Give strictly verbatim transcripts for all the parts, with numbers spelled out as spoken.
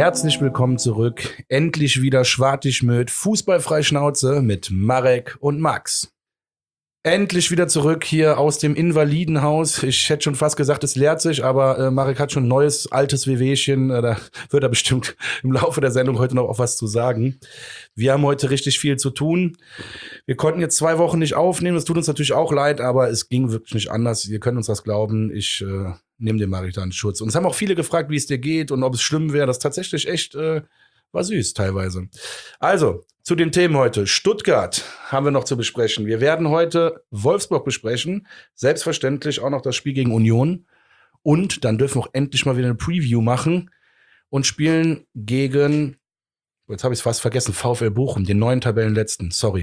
Herzlich willkommen zurück. Endlich wieder Schwartig-Möd, fußballfrei Schnauze mit Marek und Max. Endlich wieder zurück hier aus dem Invalidenhaus. Ich hätte schon fast gesagt, es leert sich, aber äh, Marek hat schon ein neues, altes Wehwehchen. Äh, da wird er bestimmt im Laufe der Sendung heute noch auch was zu sagen. Wir haben heute richtig viel zu tun. Wir konnten jetzt zwei Wochen nicht aufnehmen. Das tut uns natürlich auch leid, aber es ging wirklich nicht anders. Ihr könnt uns das glauben. Ich äh, nehme den Marek da in Schutz. Und es haben auch viele gefragt, wie es dir geht und ob es schlimm wäre. Das ist tatsächlich echt äh, war süß teilweise. Also, zu den Themen heute. Stuttgart haben wir noch zu besprechen. Wir werden heute Wolfsburg besprechen. Selbstverständlich auch noch das Spiel gegen Union. Und dann dürfen wir auch endlich mal wieder eine Preview machen und spielen gegen, jetzt habe ich es fast vergessen, VfL Bochum, den neuen Tabellenletzten. Sorry.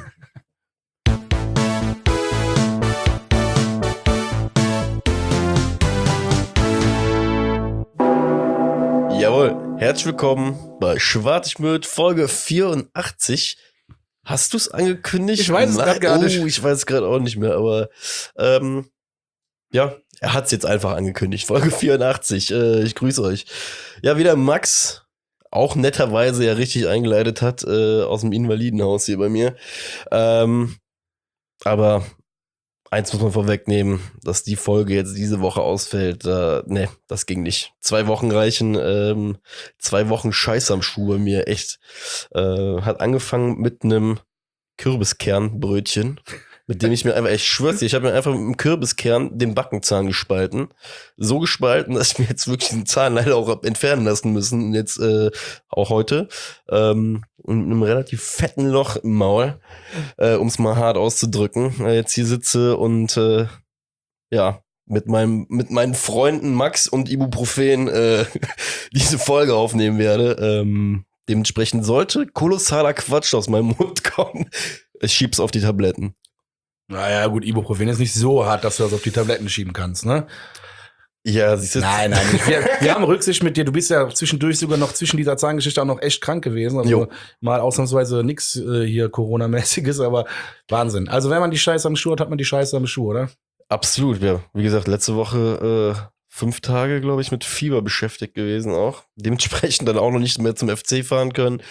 Jawohl, herzlich willkommen bei Schwartig-Möd, Folge vierundachtzig. Hast du es angekündigt? Ich weiß es gerade gar nicht. Oh, ich weiß es gerade auch nicht mehr, aber ähm, ja, er hat es jetzt einfach angekündigt. Folge vierundachtzig, äh, ich grüße euch. Ja, wieder Max, auch netterweise ja richtig eingeleitet hat, äh, aus dem Invalidenhaus hier bei mir. Ähm, aber eins muss man vorwegnehmen, dass die Folge jetzt diese Woche ausfällt. Äh, ne, das ging nicht. Zwei Wochen reichen. Ähm, zwei Wochen Scheiß am Schuh bei mir, echt. Äh, hat angefangen mit einem Kürbiskernbrötchen, mit dem ich mir einfach, ich schwör's dir, ich habe mir einfach mit einem Kürbiskern den Backenzahn gespalten. So gespalten, dass ich mir jetzt wirklich den Zahn leider auch hab entfernen lassen müssen. Und jetzt äh, auch heute. Ähm, mit einem relativ fetten Loch im Maul, äh, um es mal hart auszudrücken. Äh, jetzt hier sitze und äh, ja, mit meinem, mit meinen Freunden Max und Ibuprofen äh, diese Folge aufnehmen werde. Ähm, dementsprechend sollte kolossaler Quatsch aus meinem Mund kommen. Ich schieb's auf die Tabletten. Naja, gut, Ibuprofen ist nicht so hart, dass du das auf die Tabletten schieben kannst, ne? Ja, siehst du. Nein, nein, nicht. Wir, wir haben Rücksicht mit dir. Du bist ja zwischendurch sogar noch zwischen dieser Zahngeschichte auch noch echt krank gewesen. Also Jo. mal ausnahmsweise nix äh, hier Corona-mäßiges, aber Wahnsinn. Also wenn man die Scheiße am Schuh hat, hat man die Scheiße am Schuh, oder? Absolut, ja. Wie gesagt, letzte Woche äh, fünf Tage, glaube ich, mit Fieber beschäftigt gewesen auch. Dementsprechend dann auch noch nicht mehr zum F C fahren können.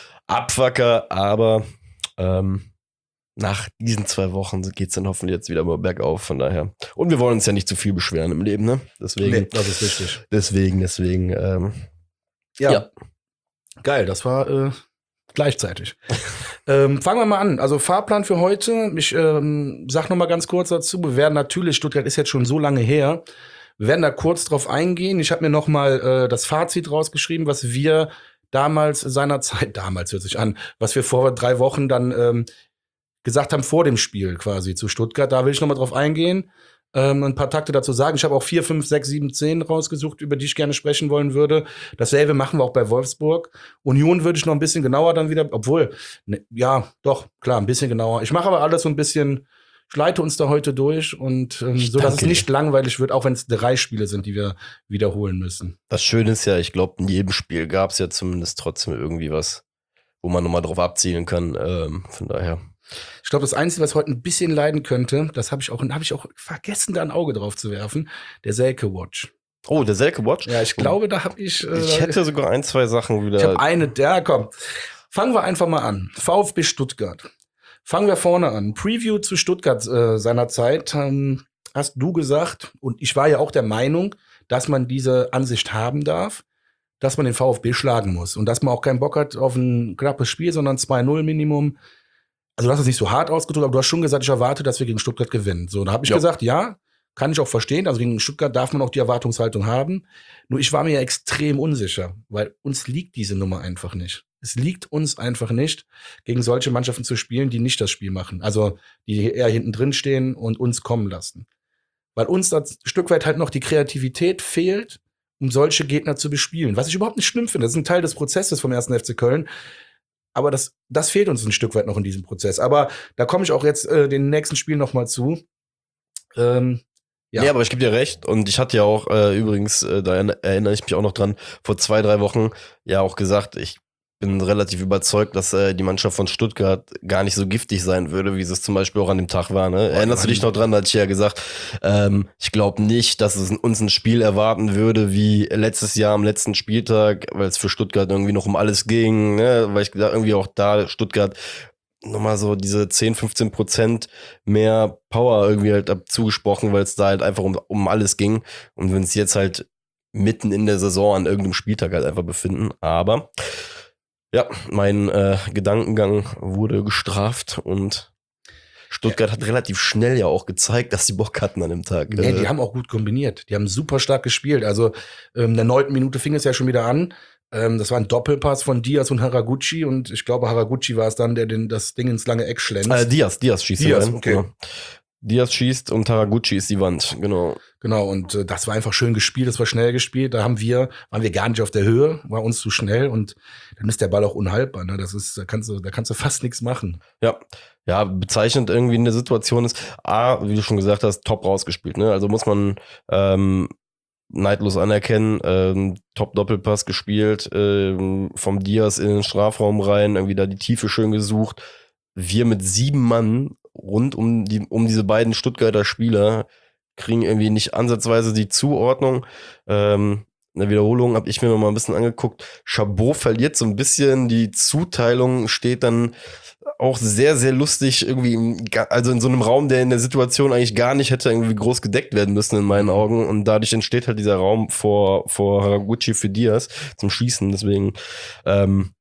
Abwacker, aber ähm, nach diesen zwei Wochen geht's dann hoffentlich jetzt wieder mal bergauf, von daher. Und wir wollen uns ja nicht zu viel beschweren im Leben, ne? Deswegen, Nee, das ist richtig. deswegen, deswegen, ähm, Ja. ja. Geil, das war äh, gleichzeitig. ähm, fangen wir mal an. Also Fahrplan für heute. Ich ähm, sag noch mal ganz kurz dazu. Wir werden natürlich, Stuttgart ist jetzt schon so lange her, wir werden da kurz drauf eingehen. Ich habe mir noch mal äh, das Fazit rausgeschrieben, was wir damals seinerzeit, damals hört sich an, was wir vor drei Wochen dann ähm, gesagt haben vor dem Spiel quasi zu Stuttgart. Da will ich noch mal drauf eingehen, ähm, ein paar Takte dazu sagen. Ich habe auch vier, fünf, sechs, sieben, zehn rausgesucht, über die ich gerne sprechen wollen würde. Dasselbe machen wir auch bei Wolfsburg. Union würde ich noch ein bisschen genauer dann wieder, obwohl, ne, ja, doch, klar, ein bisschen genauer. Ich mache aber alles so ein bisschen, ich leite uns da heute durch und ähm, so, dass es nicht langweilig wird, auch wenn es drei Spiele sind, die wir wiederholen müssen. Das Schöne ist ja, ich glaube, in jedem Spiel gab's ja zumindest trotzdem irgendwie was, wo man nochmal drauf abzielen kann. Ähm, von daher. Ich glaube, das Einzige, was heute ein bisschen leiden könnte, das habe ich auch, habe ich auch vergessen, da ein Auge drauf zu werfen, der Selke Watch. Oh, der Selke Watch? Ja, ich glaube, da habe ich. Äh, Ich hätte sogar ein, zwei Sachen wieder. Ich habe eine, ja, komm. Fangen wir einfach mal an. VfB Stuttgart. Fangen wir vorne an. Preview zu Stuttgart äh, seinerzeit. Ähm, hast du gesagt, und ich war ja auch der Meinung, dass man diese Ansicht haben darf, dass man den VfB schlagen muss und dass man auch keinen Bock hat auf ein knappes Spiel, sondern zwei null Minimum. Also du hast es nicht so hart ausgedrückt, aber du hast schon gesagt, ich erwarte, dass wir gegen Stuttgart gewinnen. So, da habe ich Ja. gesagt, ja, kann ich auch verstehen. Also gegen Stuttgart darf man auch die Erwartungshaltung haben. Nur ich war mir ja extrem unsicher, weil uns liegt diese Nummer einfach nicht. Es liegt uns einfach nicht, gegen solche Mannschaften zu spielen, die nicht das Spiel machen. Also die eher hinten drin stehen und uns kommen lassen. Weil uns da ein Stück weit halt noch die Kreativität fehlt, um solche Gegner zu bespielen. Was ich überhaupt nicht schlimm finde. Das ist ein Teil des Prozesses vom ersten F C Köln. Aber das, das fehlt uns ein Stück weit noch in diesem Prozess. Aber da komme ich auch jetzt äh, den nächsten Spielen noch mal zu. Ähm, ja. Nee, aber ich gebe dir recht. Und ich hatte ja auch äh, übrigens, äh, da erinnere ich mich auch noch dran, vor zwei, drei Wochen ja auch gesagt, ich bin relativ überzeugt, dass äh, die Mannschaft von Stuttgart gar nicht so giftig sein würde, wie es zum Beispiel auch an dem Tag war. Ne? Erinnerst du dich noch dran, da hatte ich ja gesagt, ähm, ich glaube nicht, dass es uns ein Spiel erwarten würde wie letztes Jahr am letzten Spieltag, weil es für Stuttgart irgendwie noch um alles ging, ne? Weil ich gesagt irgendwie auch da Stuttgart nochmal so diese zehn, fünfzehn Prozent mehr Power irgendwie halt zugesprochen, weil es da halt einfach um, um alles ging. Und wenn es jetzt halt mitten in der Saison an irgendeinem Spieltag halt einfach befinden, aber ja, mein äh, Gedankengang wurde gestraft und Stuttgart ja. hat relativ schnell ja auch gezeigt, dass sie Bock hatten an dem Tag. Nee, die haben auch gut kombiniert. Die haben super stark gespielt. Also ähm, in der neunten Minute fing es ja schon wieder an. Ähm, das war ein Doppelpass von Diaz und Haraguchi und ich glaube, Haraguchi war es dann, der den, das Ding ins lange Eck schlänzt. Äh, Diaz, Diaz schießt Diaz, rein. okay. Genau. Diaz schießt und Haraguchi ist die Wand, genau. Genau, und äh, das war einfach schön gespielt, das war schnell gespielt. Da haben wir, waren wir gar nicht auf der Höhe, war uns zu schnell und dann ist der Ball auch unhaltbar. Ne? Das ist, da kannst du, da kannst du fast nichts machen. Ja, ja, bezeichnend irgendwie in der Situation ist, A, wie du schon gesagt hast, top rausgespielt. Ne? Also muss man ähm, neidlos anerkennen, ähm, top Doppelpass gespielt, ähm, vom Diaz in den Strafraum rein, irgendwie da die Tiefe schön gesucht. Wir mit sieben Mann rund um die um diese beiden Stuttgarter Spieler kriegen irgendwie nicht ansatzweise die Zuordnung. Ähm, in der Wiederholung habe ich mir noch mal ein bisschen angeguckt. Chabot verliert so ein bisschen die Zuteilung, steht dann auch sehr, sehr lustig irgendwie, im, also in so einem Raum, der in der Situation eigentlich gar nicht hätte irgendwie groß gedeckt werden müssen in meinen Augen und dadurch entsteht halt dieser Raum vor, vor Haraguchi für Diaz zum Schießen, deswegen ähm,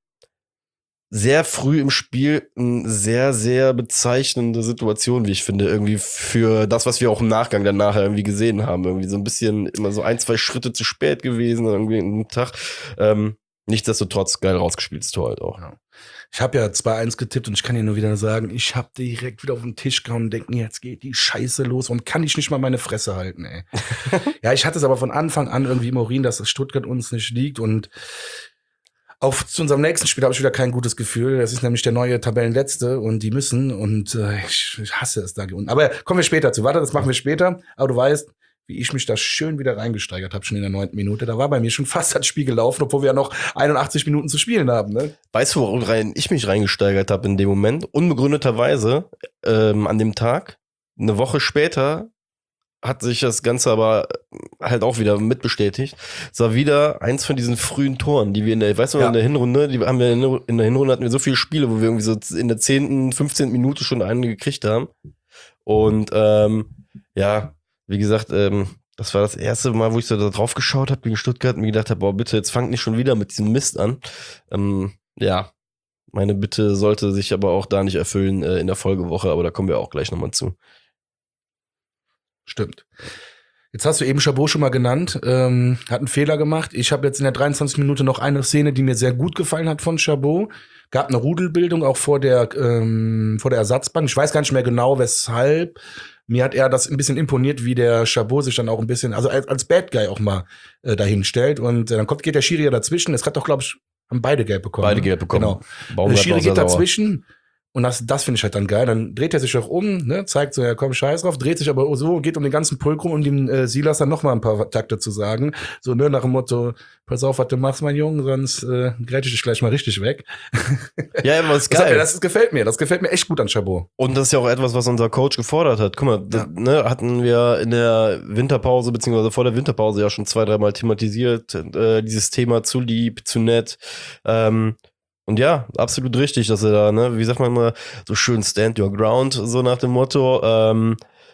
sehr früh im Spiel eine sehr, sehr bezeichnende Situation, wie ich finde, irgendwie für das, was wir auch im Nachgang dann nachher irgendwie gesehen haben. Irgendwie so ein bisschen immer so ein, zwei Schritte zu spät gewesen, irgendwie einen Tag. Ähm, nichtsdestotrotz geil rausgespieltes Tor halt auch. Ja. Ich habe ja zwei eins getippt und ich kann dir nur wieder sagen, ich habe direkt wieder auf den Tisch gehauen und denke, jetzt geht die Scheiße los und kann ich nicht mal meine Fresse halten, ey. Ja, ich hatte es aber von Anfang an irgendwie im Urin, dass das Stuttgart uns nicht liegt und auf zu unserem nächsten Spiel habe ich wieder kein gutes Gefühl. Das ist nämlich der neue Tabellenletzte und die müssen und äh, ich, ich hasse es da unten. Aber kommen wir später zu. Warte, das machen wir später. Aber du weißt, wie ich mich da schön wieder reingesteigert habe, schon in der neunten Minute. Da war bei mir schon fast das Spiel gelaufen, obwohl wir ja noch einundachtzig Minuten zu spielen haben. Ne? Weißt du, worin ich mich reingesteigert habe in dem Moment? Unbegründeterweise ähm, an dem Tag, eine Woche später, hat sich das Ganze aber halt auch wieder mitbestätigt. Es war wieder eins von diesen frühen Toren, die wir in der, weißt du, ja. in der Hinrunde, die haben wir in der Hinrunde hatten wir so viele Spiele, wo wir irgendwie so in der zehnten, fünfzehnten Minute schon einen gekriegt haben. Und ähm, ja, wie gesagt, ähm, das war das erste Mal, wo ich so da drauf geschaut habe gegen Stuttgart und mir gedacht habe, boah, bitte, jetzt fangt nicht schon wieder mit diesem Mist an. Ähm, ja, meine Bitte sollte sich aber auch da nicht erfüllen äh, in der Folgewoche, aber da kommen wir auch gleich nochmal zu. Stimmt. Jetzt hast du eben Chabot schon mal genannt, ähm, hat einen Fehler gemacht. Ich habe jetzt in der dreiundzwanzigsten Minute noch eine Szene, die mir sehr gut gefallen hat von Chabot. Gab eine Rudelbildung auch vor der ähm, vor der Ersatzbank. Ich weiß gar nicht mehr genau, weshalb. Mir hat er das ein bisschen imponiert, wie der Chabot sich dann auch ein bisschen, also als, als Bad Guy auch mal äh, dahin stellt. Und äh, dann kommt, geht der Schiri ja dazwischen. Es hat doch, glaube ich, haben beide Gelb bekommen. Beide Gelb bekommen. Genau. Baumgart der Schiri geht sauer. dazwischen. Und das, das finde ich halt dann geil. Dann dreht er sich auch um, ne, zeigt so, ja komm, scheiß drauf, dreht sich aber so, geht um den ganzen Pulk rum, um dem äh, Silas dann noch mal ein paar Takte zu sagen. So, ne, nach dem Motto, pass auf, was du machst, mein Junge, sonst äh, grätsch ich dich gleich mal richtig weg. Ja, aber das ist geil. Das, das gefällt mir, das gefällt mir echt gut an Chabot. Und das ist ja auch etwas, was unser Coach gefordert hat. Guck mal, ja. das, ne, hatten wir in der Winterpause, beziehungsweise vor der Winterpause ja schon zwei, dreimal thematisiert, äh, dieses Thema zu lieb, zu nett, ähm, und ja, absolut richtig, dass er da, ne, wie sagt man mal, so schön stand your ground, so nach dem Motto. Ähm,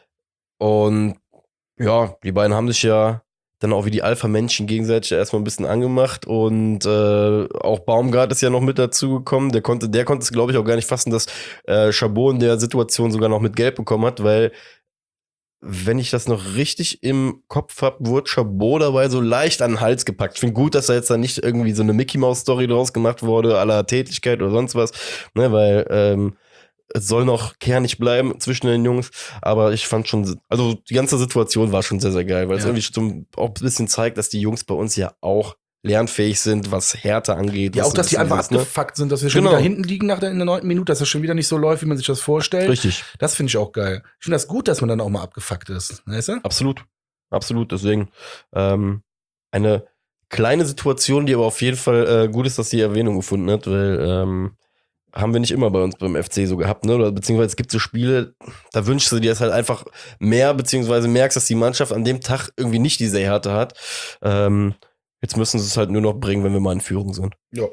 und ja, die beiden haben sich ja dann auch wie die Alpha-Männchen gegenseitig erstmal ein bisschen angemacht und äh, auch Baumgart ist ja noch mit dazu gekommen. Der konnte, der konnte es, glaube ich, auch gar nicht fassen, dass äh, Chabot in der Situation sogar noch mit Gelb bekommen hat, weil wenn ich das noch richtig im Kopf habe, wurde Chabot dabei so leicht an den Hals gepackt. Ich finde gut, dass da jetzt da nicht irgendwie so eine Mickey-Maus-Story draus gemacht wurde, aller Tätigkeit oder sonst was, ne, weil ähm, es soll noch kernig bleiben zwischen den Jungs, aber ich fand schon, also die ganze Situation war schon sehr, sehr geil, weil ja. es irgendwie schon auch ein bisschen zeigt, dass die Jungs bei uns ja auch lernfähig sind, was Härte angeht. Ja, auch, dass die einfach ist, abgefuckt ne? sind, dass wir schon genau. wieder hinten liegen nach der, in der neunten Minute, dass das schon wieder nicht so läuft, wie man sich das vorstellt. Richtig. Das finde ich auch geil. Ich finde das gut, dass man dann auch mal abgefuckt ist. Weißt du? Absolut. Absolut. Deswegen ähm, eine kleine Situation, die aber auf jeden Fall äh, gut ist, dass sie Erwähnung gefunden hat, weil ähm, haben wir nicht immer bei uns beim F C so gehabt, ne? Oder beziehungsweise es gibt so Spiele, da wünschst du dir es halt einfach mehr, beziehungsweise merkst, dass die Mannschaft an dem Tag irgendwie nicht diese Härte hat. Ähm, jetzt müssen sie es halt nur noch bringen, wenn wir mal in Führung sind. Ja.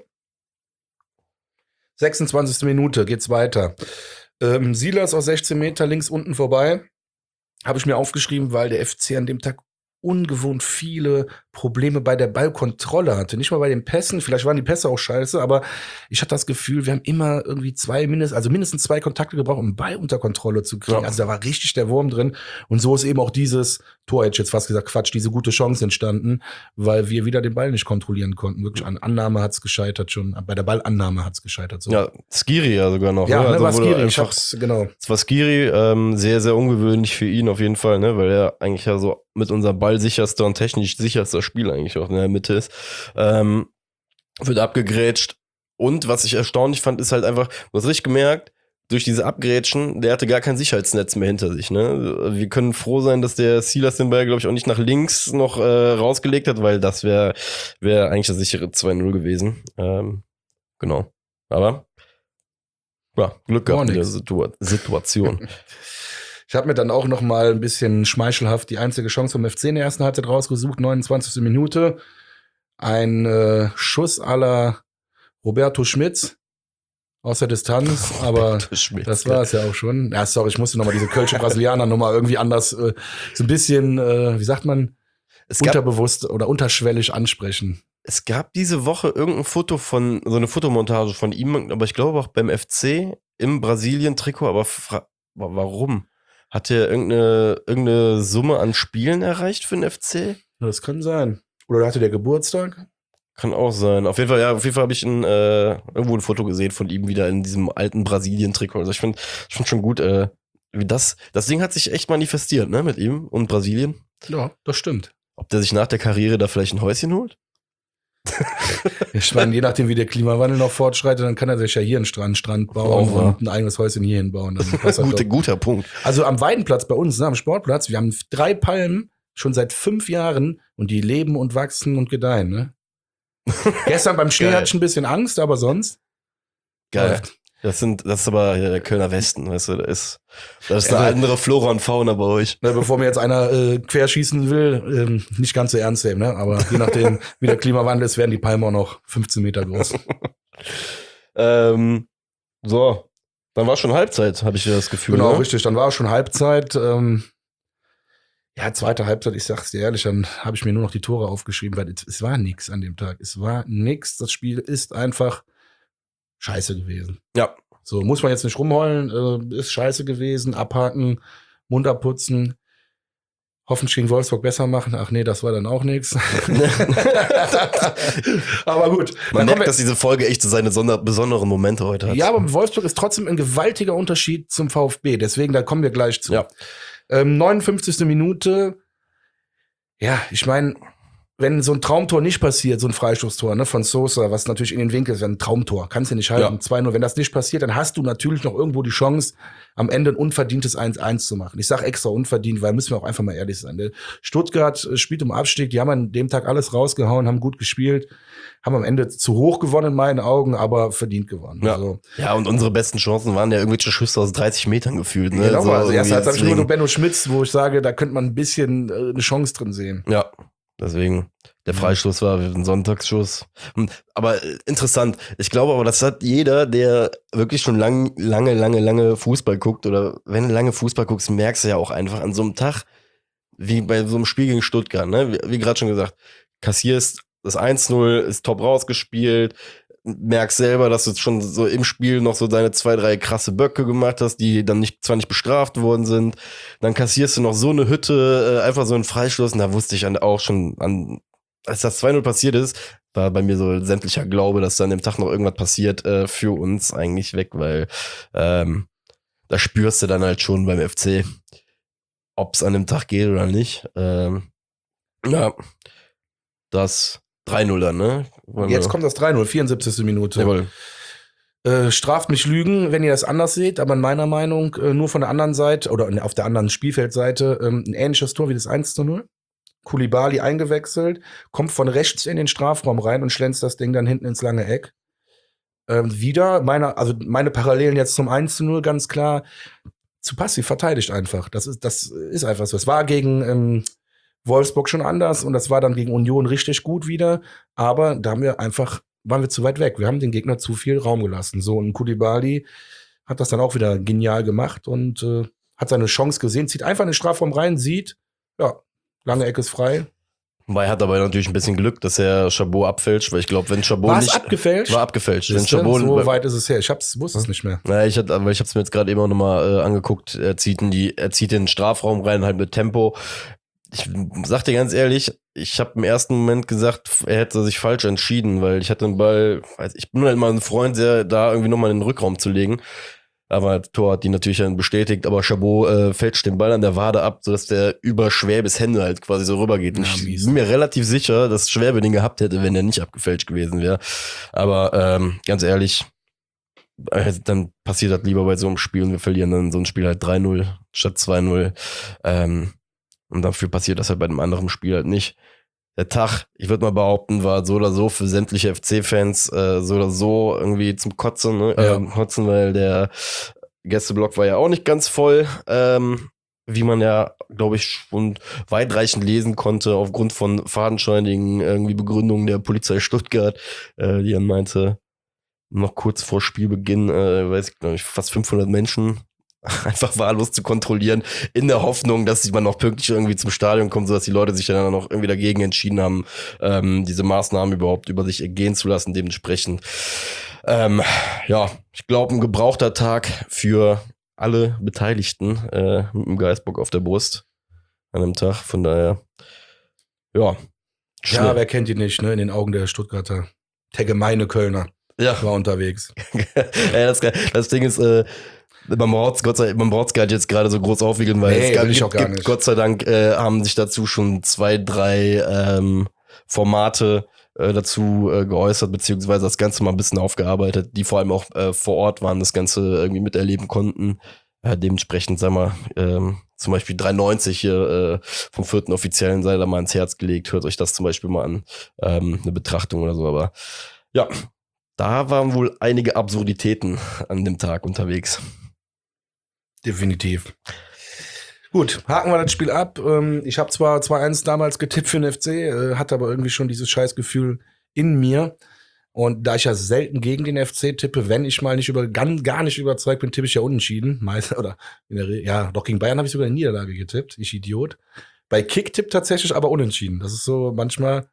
sechsundzwanzigste Minute geht's weiter. Ähm, Silas aus sechzehn Meter links unten vorbei. Habe ich mir aufgeschrieben, weil der F C an dem Tag ungewohnt viele Probleme bei der Ballkontrolle hatte. Nicht mal bei den Pässen, vielleicht waren die Pässe auch scheiße, aber ich hatte das Gefühl, wir haben immer irgendwie zwei, mindestens, also mindestens zwei Kontakte gebraucht, um den Ball unter Kontrolle zu kriegen. Ja. Also da war richtig der Wurm drin. Und so ist eben auch dieses Tor, hätte ich jetzt fast gesagt, Quatsch, diese gute Chance entstanden, weil wir wieder den Ball nicht kontrollieren konnten. Wirklich an Annahme hat's gescheitert schon, bei der Ballannahme hat's gescheitert. So. Ja, Skiri ja sogar noch. Ja, ne? ne, Also war wurde Skiri, ich einfach- hab's, genau. Es war Skiri, ähm, sehr, sehr ungewöhnlich für ihn auf jeden Fall, ne, weil er eigentlich ja so mit unser ballsicherster und technisch sicherster Spieler eigentlich auch in der Mitte ist. Ähm, wird abgegrätscht. Und was ich erstaunlich fand, ist halt einfach, du hast richtig gemerkt, durch diese Abgrätschen, der hatte gar kein Sicherheitsnetz mehr hinter sich, ne. Wir können froh sein, dass der Silas den Ball, glaube ich, auch nicht nach links noch äh, rausgelegt hat, weil das wäre wär eigentlich das sichere zwei null gewesen. Ähm, genau. Aber ja, Glück gehabt in der nix. Situa- Situation. Ich habe mir dann auch noch mal ein bisschen schmeichelhaft die einzige Chance vom F C in der ersten Halbzeit rausgesucht, neunundzwanzigste Minute. Ein äh, Schuss à la Roberto Schmitz aus der Distanz, aber Schmitz, das war es ja auch schon. Ja, sorry, ich musste noch mal diese kölsche Brasilianer noch mal irgendwie anders, äh, so ein bisschen, äh, wie sagt man, Es gab, unterbewusst oder unterschwellig ansprechen. es gab diese Woche irgendein Foto von, so eine Fotomontage von ihm, aber ich glaube auch beim F C im Brasilien-Trikot, aber fra- wa- warum? Hat er irgendeine, irgendeine Summe an Spielen erreicht für den F C? Ja, das kann sein. Oder hatte der Geburtstag? Kann auch sein. Auf jeden Fall, ja, auf jeden Fall habe ich ein, äh, irgendwo ein Foto gesehen von ihm wieder in diesem alten Brasilien-Trikot. Also ich finde ich find schon gut, äh, wie das, das Ding hat sich echt manifestiert, ne, mit ihm und Brasilien. Ja, das stimmt. Ob der sich nach der Karriere da vielleicht ein Häuschen holt? Ich meine, je nachdem, wie der Klimawandel noch fortschreitet, dann kann er sich ja hier einen Strand, Strand bauen Auch wahr. und ein eigenes Häuschen hier hinbauen. Dann passt das Gute, doch. guter Punkt. Also am Weidenplatz bei uns, ne, am Sportplatz, wir haben drei Palmen schon seit fünf Jahren und die leben und wachsen und gedeihen. Ne? Gestern beim Schnee Geil. hatte ich ein bisschen Angst, aber sonst. Geil. läuft. Das sind, das ist aber ja, der Kölner Westen, weißt du, da ist, das ist eine Also- andere Flora und Fauna bei euch. Ne, bevor mir jetzt einer äh, querschießen will, ähm, nicht ganz so ernst nehmen, ne? aber je nachdem, wie der Klimawandel ist, werden die Palmen auch noch fünfzehn Meter groß. Ähm, so, dann war schon Halbzeit, habe ich ja das Gefühl. Genau, ne? richtig. Dann war auch schon Halbzeit. Ähm, ja, zweite Halbzeit, ich sag's dir ehrlich, dann habe ich mir nur noch die Tore aufgeschrieben, weil es, es war nix an dem Tag. Es war nix. Das Spiel ist einfach scheiße gewesen. Ja, So, muss man jetzt nicht rumheulen, äh, ist scheiße gewesen, abhaken, Mund abputzen. Hoffentlich gegen Wolfsburg besser machen. Ach nee, das war dann auch nix. Aber gut. man dann kommen merkt, wir- dass diese Folge echt so seine sonder besonderen Momente heute hat. Ja, aber Wolfsburg ist trotzdem ein gewaltiger Unterschied zum VfB. Deswegen, da kommen wir gleich zu. Ja. Ähm, neunundfünfzigste Minute. Ja, ich meine, wenn so ein Traumtor nicht passiert, so ein Freistoßtor ne, von Sosa, was natürlich in den Winkel ist, ein Traumtor, kannst du nicht halten. Ja. zwei null. Wenn das nicht passiert, dann hast du natürlich noch irgendwo die Chance, am Ende ein unverdientes eins eins zu machen. Ich sage extra unverdient, weil müssen wir auch einfach mal ehrlich sein. Ne? Stuttgart äh, spielt um Abstieg, die haben an dem Tag alles rausgehauen, haben gut gespielt, haben am Ende zu hoch gewonnen in meinen Augen, aber verdient gewonnen. Ja. Also, Ja, und unsere besten Chancen waren ja irgendwelche Schüsse aus dreißig Metern gefühlt. Ne? genau, So also erst irgendwie habe ich nur deswegen- noch Benno Schmitz, wo ich sage, da könnte man ein bisschen äh, eine Chance drin sehen. Ja, deswegen. Der Freistoß war ein Sonntagsschuss. Hm, Aber äh, interessant. Ich glaube aber, das hat jeder, der wirklich schon lang, lange, lange, lange Fußball guckt oder wenn du lange Fußball guckst, merkst du ja auch einfach an so einem Tag, wie bei so einem Spiel gegen Stuttgart, ne? Wie, wie gerade schon gesagt, kassierst das eins null, ist top rausgespielt, merkst selber, dass du schon so im Spiel noch so deine zwei, drei krasse Böcke gemacht hast, die dann nicht, zwar nicht bestraft worden sind. Dann kassierst du noch so eine Hütte, äh, einfach so einen Freistoß. Und da wusste ich an, auch schon, an, als das zwei null passiert ist, war bei mir so sämtlicher Glaube, dass dann an dem Tag noch irgendwas passiert, äh, für uns eigentlich weg, weil ähm, da spürst du dann halt schon beim F C, ob es an dem Tag geht oder nicht. Ähm, ja, das drei null dann, ne? Wollen Jetzt wir- kommt das drei null, vierundsiebzigste Minute. Jawohl. Äh, straft mich Lügen, wenn ihr das anders seht, aber in meiner Meinung äh, nur von der anderen Seite oder auf der anderen Spielfeldseite ähm, ein ähnliches Tor wie das eins zu null. Koulibaly eingewechselt, kommt von rechts in den Strafraum rein und schlänzt das Ding dann hinten ins lange Eck. Ähm, wieder, meine, also meine Parallelen jetzt zum eins zu null ganz klar, zu passiv verteidigt einfach. Das ist, das ist einfach so. Es war gegen ähm, Wolfsburg schon anders und das war dann gegen Union richtig gut wieder, aber da haben wir einfach, waren wir zu weit weg. Wir haben den Gegner zu viel Raum gelassen. So, und Koulibaly hat das dann auch wieder genial gemacht und äh, hat seine Chance gesehen, zieht einfach in den Strafraum rein, sieht, ja, lange Ecke ist frei. Wobei hat aber natürlich ein bisschen Glück, dass er Chabot abfälscht, weil ich glaube, wenn Chabot War es nicht abgefälscht? war abgefälscht, wenn Siehste, Chabot so weit ist es her. Ich hab's, wusste es nicht mehr. naja, ich hatte, aber ich habe es mir jetzt gerade eben auch nochmal äh, angeguckt. Er zieht in die, er zieht in den Strafraum rein, halt mit Tempo. Ich sag dir ganz ehrlich, ich habe im ersten Moment gesagt, er hätte sich falsch entschieden, weil ich hatte den Ball, weiß, ich bin halt mal ein Freund, der da irgendwie nochmal in den Rückraum zu legen. Aber das Tor hat die natürlich dann bestätigt, aber Chabot äh, fälscht den Ball an der Wade ab, sodass der über Schwäbes Hände halt quasi so rübergeht. Und Ja, ich mies. bin mir relativ sicher, dass Schwäbe den gehabt hätte, wenn er nicht abgefälscht gewesen wäre. Aber ähm, ganz ehrlich, äh, dann passiert das lieber bei so einem Spiel und wir verlieren dann so ein Spiel halt drei null statt zwei null. Ähm, und dafür passiert das halt bei einem anderen Spiel halt nicht. Der Tag, ich würde mal behaupten, war so oder so für sämtliche F C-Fans äh, so oder so irgendwie zum Kotzen, ne? Ja. Äh, Kotzen, weil der Gästeblock war ja auch nicht ganz voll, ähm, wie man ja, glaube ich, schon weitreichend lesen konnte, aufgrund von fadenscheinigen irgendwie Begründungen der Polizei Stuttgart, äh, die dann meinte, noch kurz vor Spielbeginn, äh, weiß ich, glaube ich, fast fünfhundert Menschen einfach wahllos zu kontrollieren, in der Hoffnung, dass man noch pünktlich irgendwie zum Stadion kommt, sodass die Leute sich dann noch irgendwie dagegen entschieden haben, ähm, diese Maßnahmen überhaupt über sich ergehen zu lassen. Dementsprechend, ähm, ja, ich glaube, ein gebrauchter Tag für alle Beteiligten äh, mit dem Geißbock auf der Brust an dem Tag. Von daher, ja. Ja, wer kennt ihn nicht, ne? In den Augen der Stuttgarter. Der gemeine Kölner Ja. war unterwegs. ja das, das Ding ist, äh, man braucht es Gott sei man braucht's gar nicht jetzt gerade so groß aufwiegeln, weil Nee, es gar, will ich gibt, auch gar gibt, nicht. Gott sei Dank äh, haben sich dazu schon zwei, drei ähm, Formate äh, dazu äh, geäußert, beziehungsweise das Ganze mal ein bisschen aufgearbeitet, die vor allem auch äh, vor Ort waren, das Ganze irgendwie miterleben konnten. Äh, dementsprechend, sagen wir, ähm, zum Beispiel dreiundneunzig hier äh, vom vierten Offiziellen sei da mal ins Herz gelegt. Hört euch das zum Beispiel mal an. Ähm, eine Betrachtung oder so, aber ja, da waren wohl einige Absurditäten an dem Tag unterwegs. Definitiv. Gut, haken wir das Spiel ab. Ähm, Ich habe zwar zwei eins damals getippt für den F C, äh, hatte aber irgendwie schon dieses Scheißgefühl in mir. Und da ich ja selten gegen den F C tippe, wenn ich mal nicht über, ganz, gar nicht überzeugt bin, tippe ich ja unentschieden. Meist, oder in der Re- ja, doch gegen Bayern habe ich sogar eine Niederlage getippt. Ich Idiot. Bei Kick-Tipp tatsächlich aber unentschieden. Das ist so manchmal,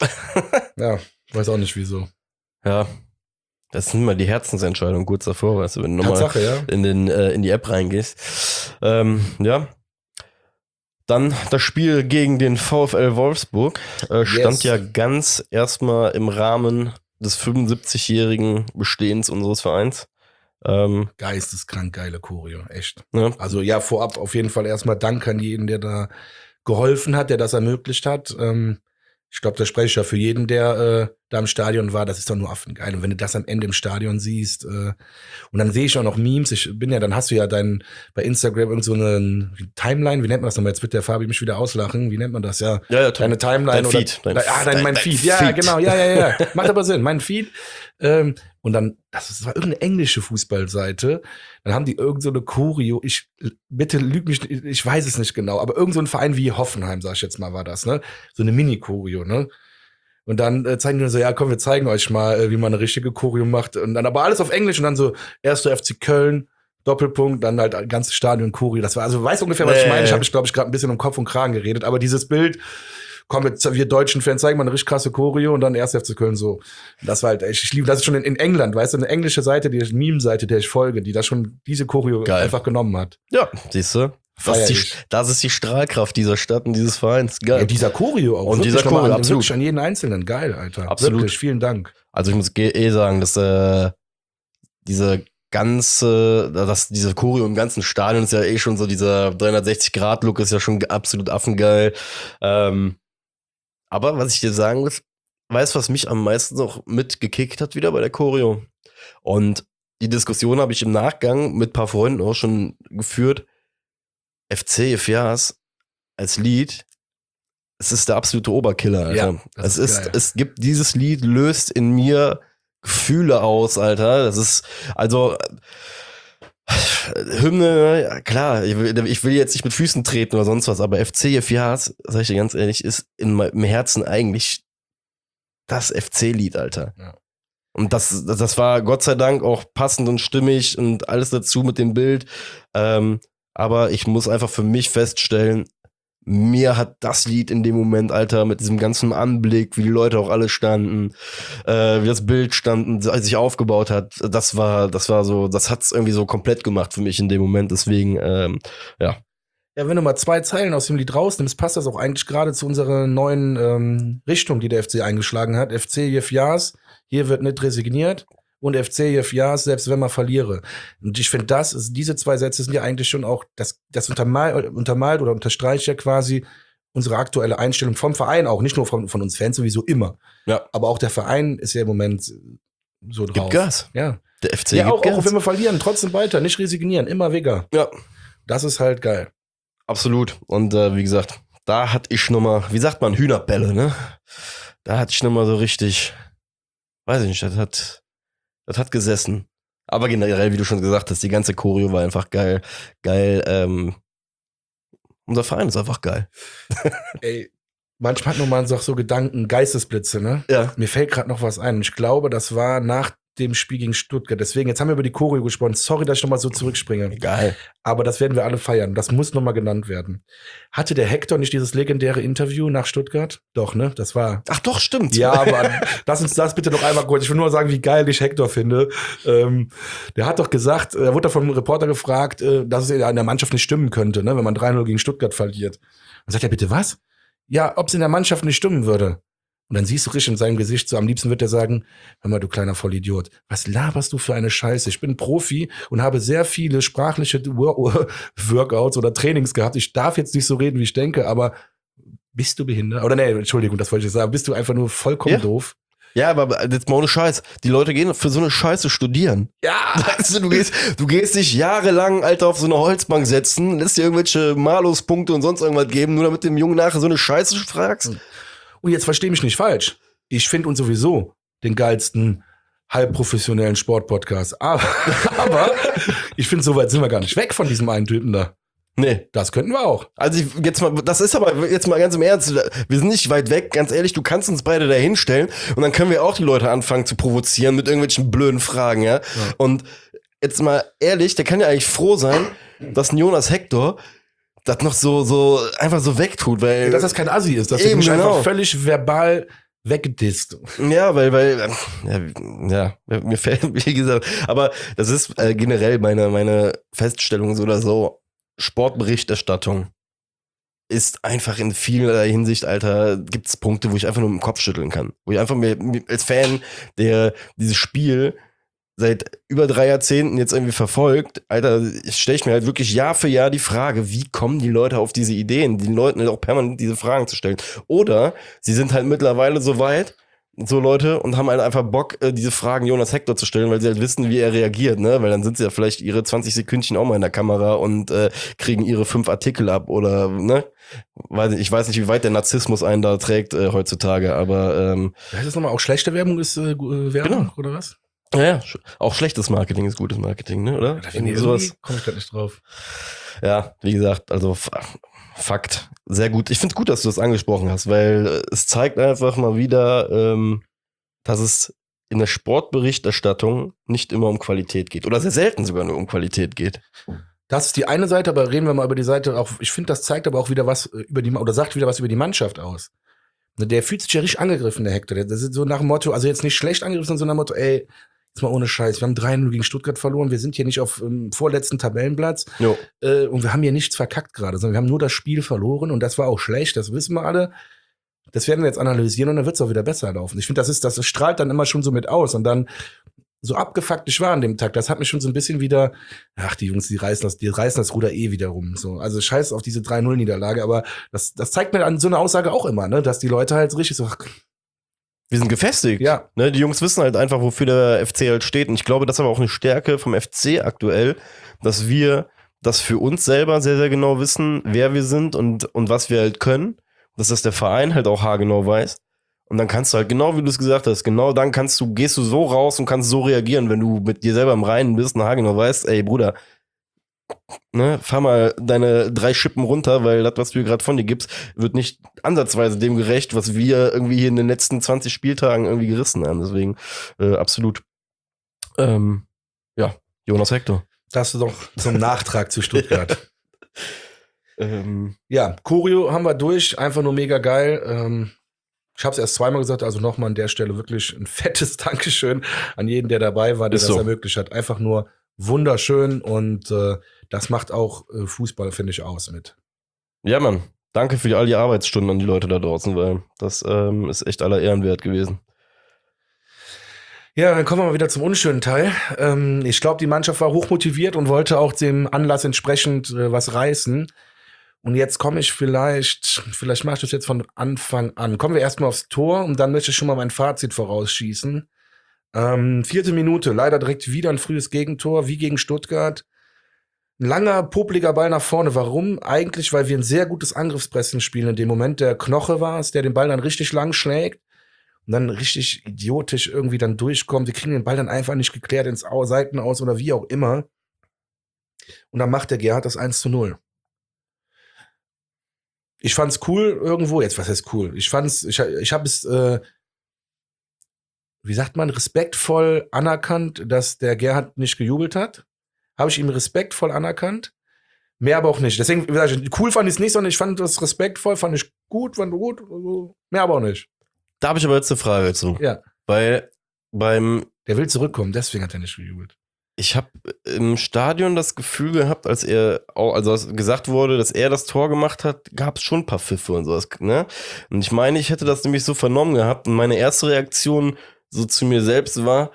ja, weiß auch nicht wieso. Ja, das sind immer die Herzensentscheidungen kurz davor, weißt du, wenn du nochmal Tatsache, ja. in, den, äh, in die App reingehst. Ähm, ja. Dann das Spiel gegen den VfL Wolfsburg äh, stand Yes. ja ganz erstmal im Rahmen des fünfundsiebzigjährigen Bestehens unseres Vereins. Ähm, Geisteskrank geile Choreo, echt. ne? Also ja, vorab auf jeden Fall erstmal Dank an jeden, der da geholfen hat, der das ermöglicht hat. Ähm, ich glaube, da spreche ich ja für jeden, der äh, da im Stadion war. Das ist doch nur affengeil. Und wenn du das am Ende im Stadion siehst, äh, und dann sehe ich auch noch Memes. Ich bin ja, dann hast du ja dein bei Instagram irgend so eine Timeline. Wie nennt man das nochmal? Jetzt wird der Fabi mich wieder auslachen. Wie nennt man das? Ja, Ja, ja, deine Timeline dein oder Feed. Dein, ah, dein, dein, mein dein Feed. Ja, Feed. genau. Ja, ja, ja. Macht aber Sinn. Mein Feed. Ähm, und dann, das, ist, das war irgendeine englische Fußballseite. Dann haben die irgend so eine Choreo. Ich, bitte lüg mich, ich weiß es nicht genau, aber irgend so ein Verein wie Hoffenheim, sag ich jetzt mal, war das, ne? So eine Mini-Choreo, ne? Und dann äh, zeigen die so, ja, komm, wir zeigen euch mal, äh, wie man eine richtige Choreo macht. Und dann aber alles auf Englisch und dann so, erster F C Köln, Doppelpunkt, dann halt ein ganzes Stadion Choreo. Das war, also weiß ungefähr, was Nee. ich meine. Ich habe, ich glaube ich, gerade ein bisschen um Kopf und Kragen geredet, aber dieses Bild, komm, jetzt, wir deutschen Fans zeigen mal eine richtig krasse Choreo und dann erster F C Köln so. Das war halt, echt, ich liebe, das ist schon in, in England, weißt du, eine englische Seite, die Meme-Seite, der ich folge, die da schon diese Choreo Geil. einfach genommen hat. Ja, siehst du? Das Feier ist, die, ich. das ist die Strahlkraft dieser Stadt und dieses Vereins. Geil. Ja, dieser Choreo auch. Und wirklich dieser nochmal Choreo, an, absolut. wirklich an jeden Einzelnen. Geil, Alter. Absolut. Wirklich, vielen Dank. Also ich muss ge- eh sagen, dass äh, diese ganze, dass diese Choreo im ganzen Stadion ist ja eh schon so, dieser dreihundertsechzig-Grad-Look ist ja schon absolut affengeil. Ähm, aber was ich dir sagen will, weißt du, was mich am meisten noch mitgekickt hat wieder bei der Choreo? Und die Diskussion habe ich im Nachgang mit ein paar Freunden auch schon geführt. F C F Jas als Lied es ist der absolute Oberkiller, Alter. Ja, das es ist ist, geil. es gibt dieses Lied, löst in mir Gefühle aus, Alter. Das ist, also, Hymne, ja, klar, ich will, ich will jetzt nicht mit Füßen treten oder sonst was, aber F C F Jahres, sag ich dir ganz ehrlich, ist in meinem Herzen eigentlich das F C-Lied, Alter. Ja. Und das, das war Gott sei Dank auch passend und stimmig und alles dazu mit dem Bild. Ähm, aber ich muss einfach für mich feststellen, mir hat das Lied in dem Moment, Alter, mit diesem ganzen Anblick, wie die Leute auch alle standen, äh, wie das Bild stand, sich aufgebaut hat, das war, das war so, das hat's irgendwie so komplett gemacht für mich in dem Moment. Deswegen, ähm, ja. Ja, wenn du mal zwei Zeilen aus dem Lied rausnimmst, passt das auch eigentlich gerade zu unserer neuen ähm, Richtung, die der F C eingeschlagen hat. F C Jef Jas, hier wird nicht resigniert. Und F C Jef Jas, selbst wenn man verliere. Und ich finde, das ist, diese zwei Sätze sind ja eigentlich schon auch, das, das untermalt, untermalt oder unterstreicht ja quasi unsere aktuelle Einstellung vom Verein auch, nicht nur von, von uns Fans, sowieso immer. Ja. Aber auch der Verein ist ja im Moment so drauf. Gibt Gas. Ja. Der F C Ja, gibt auch, Gas. auch wenn wir verlieren, trotzdem weiter, nicht resignieren, immer Wigger. Ja. Das ist halt geil. Absolut. Und äh, wie gesagt, da hatte ich noch mal, wie sagt man, Hühnerbälle, ne? Da hatte ich noch mal so richtig, weiß ich nicht, das hat, das hat gesessen. Aber generell, wie du schon gesagt hast, die ganze Choreo war einfach geil. Geil, ähm, unser Verein ist einfach geil. Ey, manchmal hat man so, so Gedanken, Geistesblitze, ne? Ja. Mir fällt gerade noch was ein. Ich glaube, das war nach dem Spiel gegen Stuttgart. Deswegen, jetzt haben wir über die Choreo gesprochen. Sorry, dass ich nochmal so zurückspringe. Geil. Aber das werden wir alle feiern. Das muss nochmal genannt werden. Hatte der Hector nicht dieses legendäre Interview nach Stuttgart? Doch, ne? Das war. Ach doch, stimmt. Ja, aber lass uns das bitte noch einmal kurz. Ich will nur sagen, wie geil ich Hector finde. Ähm, der hat doch gesagt, er wurde vom Reporter gefragt, äh, dass es in der Mannschaft nicht stimmen könnte, ne, wenn man drei null gegen Stuttgart verliert. Und sagt er, bitte was? Ja, ob es in der Mannschaft nicht stimmen würde. Und dann siehst du richtig in seinem Gesicht, so am liebsten wird er sagen, hör mal, du kleiner Vollidiot, was laberst du für eine Scheiße? Ich bin Profi und habe sehr viele sprachliche Wor- Workouts oder Trainings gehabt. Ich darf jetzt nicht so reden, wie ich denke, aber bist du behindert? Oder nee, Entschuldigung, das wollte ich sagen. Bist du einfach nur vollkommen Ja. doof? Ja, aber jetzt mal ohne Scheiß. Die Leute gehen für so eine Scheiße studieren. Ja! Weißt du, du gehst, du gehst dich jahrelang, Alter, auf so eine Holzbank setzen, lässt dir irgendwelche Maluspunkte und sonst irgendwas geben, nur damit du dem Jungen nachher so eine Scheiße fragst. Und jetzt versteh mich nicht falsch. Ich finde uns sowieso den geilsten halbprofessionellen Sportpodcast. Aber, aber ich finde, so weit sind wir gar nicht weg von diesem einen Typen da. Nee. Das könnten wir auch. Also ich, jetzt mal, das ist aber jetzt mal ganz im Ernst, wir sind nicht weit weg, ganz ehrlich, du kannst uns beide da hinstellen und dann können wir auch die Leute anfangen zu provozieren mit irgendwelchen blöden Fragen, ja. ja. Und jetzt mal ehrlich, der kann ja eigentlich froh sein, dass ein Jonas Hector das noch so, so einfach so wegtut, weil. Dass das kein Assi ist, dass eben, du mich genau. einfach völlig verbal weggedisst. Ja, weil, weil, ja, ja, mir fällt, wie gesagt, aber das ist äh, generell meine, meine Feststellung so oder so. Sportberichterstattung ist einfach in vielerlei Hinsicht, Alter, gibt es Punkte, wo ich einfach nur mit dem Kopf schütteln kann. Wo ich einfach mir, als Fan, der dieses Spiel seit über drei Jahrzehnten jetzt irgendwie verfolgt, Alter, stelle ich mir halt wirklich Jahr für Jahr die Frage, wie kommen die Leute auf diese Ideen, den Leuten halt auch permanent diese Fragen zu stellen. Oder sie sind halt mittlerweile so weit, so Leute, und haben halt einfach Bock, diese Fragen Jonas Hector zu stellen, weil sie halt wissen, wie er reagiert, ne? Weil dann sind sie ja vielleicht ihre zwanzig Sekündchen auch mal in der Kamera und äh, kriegen ihre fünf Artikel ab oder, ne? Weiß nicht, ich weiß nicht, wie weit der Narzissmus einen da trägt äh, heutzutage, aber ähm, Heißt das nochmal, auch schlechte Werbung ist äh, Werbung, genau. Oder was? Ja, ja, auch schlechtes Marketing ist gutes Marketing, ne, oder? Da Irgendwie sowas. Komme ich gerade nicht drauf. Ja, wie gesagt, also F- Fakt, sehr gut. Ich finde es gut, dass du das angesprochen hast, weil es zeigt einfach mal wieder, ähm, dass es in der Sportberichterstattung nicht immer um Qualität geht oder sehr selten sogar nur um Qualität geht. Das ist die eine Seite, aber reden wir mal über die Seite auch. Ich finde, das zeigt aber auch wieder was über die, oder sagt wieder was über die Mannschaft aus. Der fühlt sich ja richtig angegriffen, der Hector. Das ist so nach dem Motto, also jetzt nicht schlecht angegriffen, sondern so nach dem Motto, ey, jetzt mal ohne Scheiß, wir haben drei null gegen Stuttgart verloren, wir sind hier nicht auf dem vorletzten Tabellenplatz Jo. äh, und wir haben hier nichts verkackt gerade, sondern wir haben nur das Spiel verloren und das war auch schlecht, das wissen wir alle. Das werden wir jetzt analysieren und dann wird es auch wieder besser laufen. Ich finde, das ist, das strahlt dann immer schon so mit aus und dann so abgefuckt ich war an dem Tag, das hat mich schon so ein bisschen wieder, ach, die Jungs, die reißen das, die reißen das Ruder eh wieder rum. So. Also scheiß auf diese drei null Niederlage, aber das, das zeigt mir an so eine Aussage auch immer, ne, dass die Leute halt so richtig so, ach, Wir sind gefestigt. Ja. Ne, die Jungs wissen halt einfach, wofür der F C halt steht. Und ich glaube, das ist aber auch eine Stärke vom F C aktuell, dass wir das für uns selber sehr, sehr genau wissen, wer wir sind und, und was wir halt können. dass das der Verein halt auch haargenau weiß. Und dann kannst du halt, genau wie du es gesagt hast, genau dann kannst du, gehst du so raus und kannst so reagieren, wenn du mit dir selber im Reinen bist und haargenau weißt, ey Bruder, ne, fahr mal deine drei Schippen runter, weil das, was du hier gerade von dir gibst, wird nicht ansatzweise dem gerecht, was wir irgendwie hier in den letzten zwanzig Spieltagen irgendwie gerissen haben. Deswegen äh, absolut. Ähm, ja, Jonas Hector. Das ist doch zum Nachtrag zu Stuttgart. ähm, Ja, Choreo haben wir durch, einfach nur mega geil. Ähm, ich habe es erst zweimal gesagt, also nochmal an der Stelle wirklich ein fettes Dankeschön an jeden, der dabei war, der Ist das so. ermöglicht hat. Einfach nur wunderschön und äh, das macht auch äh, Fußball, finde ich, aus mit. Ja, Mann. Danke für die, all die Arbeitsstunden an die Leute da draußen, weil das ähm, ist echt aller Ehren wert gewesen. Ja, dann kommen wir mal wieder zum unschönen Teil. Ähm, ich glaube, die Mannschaft war hochmotiviert und wollte auch dem Anlass entsprechend äh, was reißen. Und jetzt komme ich vielleicht, vielleicht mache ich das jetzt von Anfang an. Kommen wir erstmal aufs Tor und dann möchte ich schon mal mein Fazit vorausschießen. Ähm, vierte Minute, leider direkt wieder ein frühes Gegentor, wie gegen Stuttgart. Ein langer, popliger Ball nach vorne. Warum? Eigentlich, weil wir ein sehr gutes Angriffspressen spielen. In dem Moment der Knoche war es, der den Ball dann richtig lang schlägt und dann richtig idiotisch irgendwie dann durchkommt. Wir kriegen den Ball dann einfach nicht geklärt ins Au- Seiten aus oder wie auch immer. Und dann macht der Gerhard das eins zu null. Ich fand's cool irgendwo. Jetzt, was heißt cool? Ich fand's, ich, ich habe es, äh, wie sagt man, respektvoll anerkannt, dass der Gerhard nicht gejubelt hat. Habe ich ihm respektvoll anerkannt. Mehr aber auch nicht. Deswegen, wie gesagt, cool fand ich es nicht, sondern ich fand das respektvoll, fand ich gut, fand gut. Also mehr aber auch nicht. Da habe ich aber jetzt eine Frage zu. Ja. Weil beim, Der will zurückkommen, deswegen hat er nicht gejubelt. ich habe im Stadion das Gefühl gehabt, als er, auch, also als gesagt wurde, dass er das Tor gemacht hat, gab es schon ein paar Pfiffe und sowas, ne? Und ich meine, ich hätte das nämlich so vernommen gehabt und meine erste Reaktion so zu mir selbst war,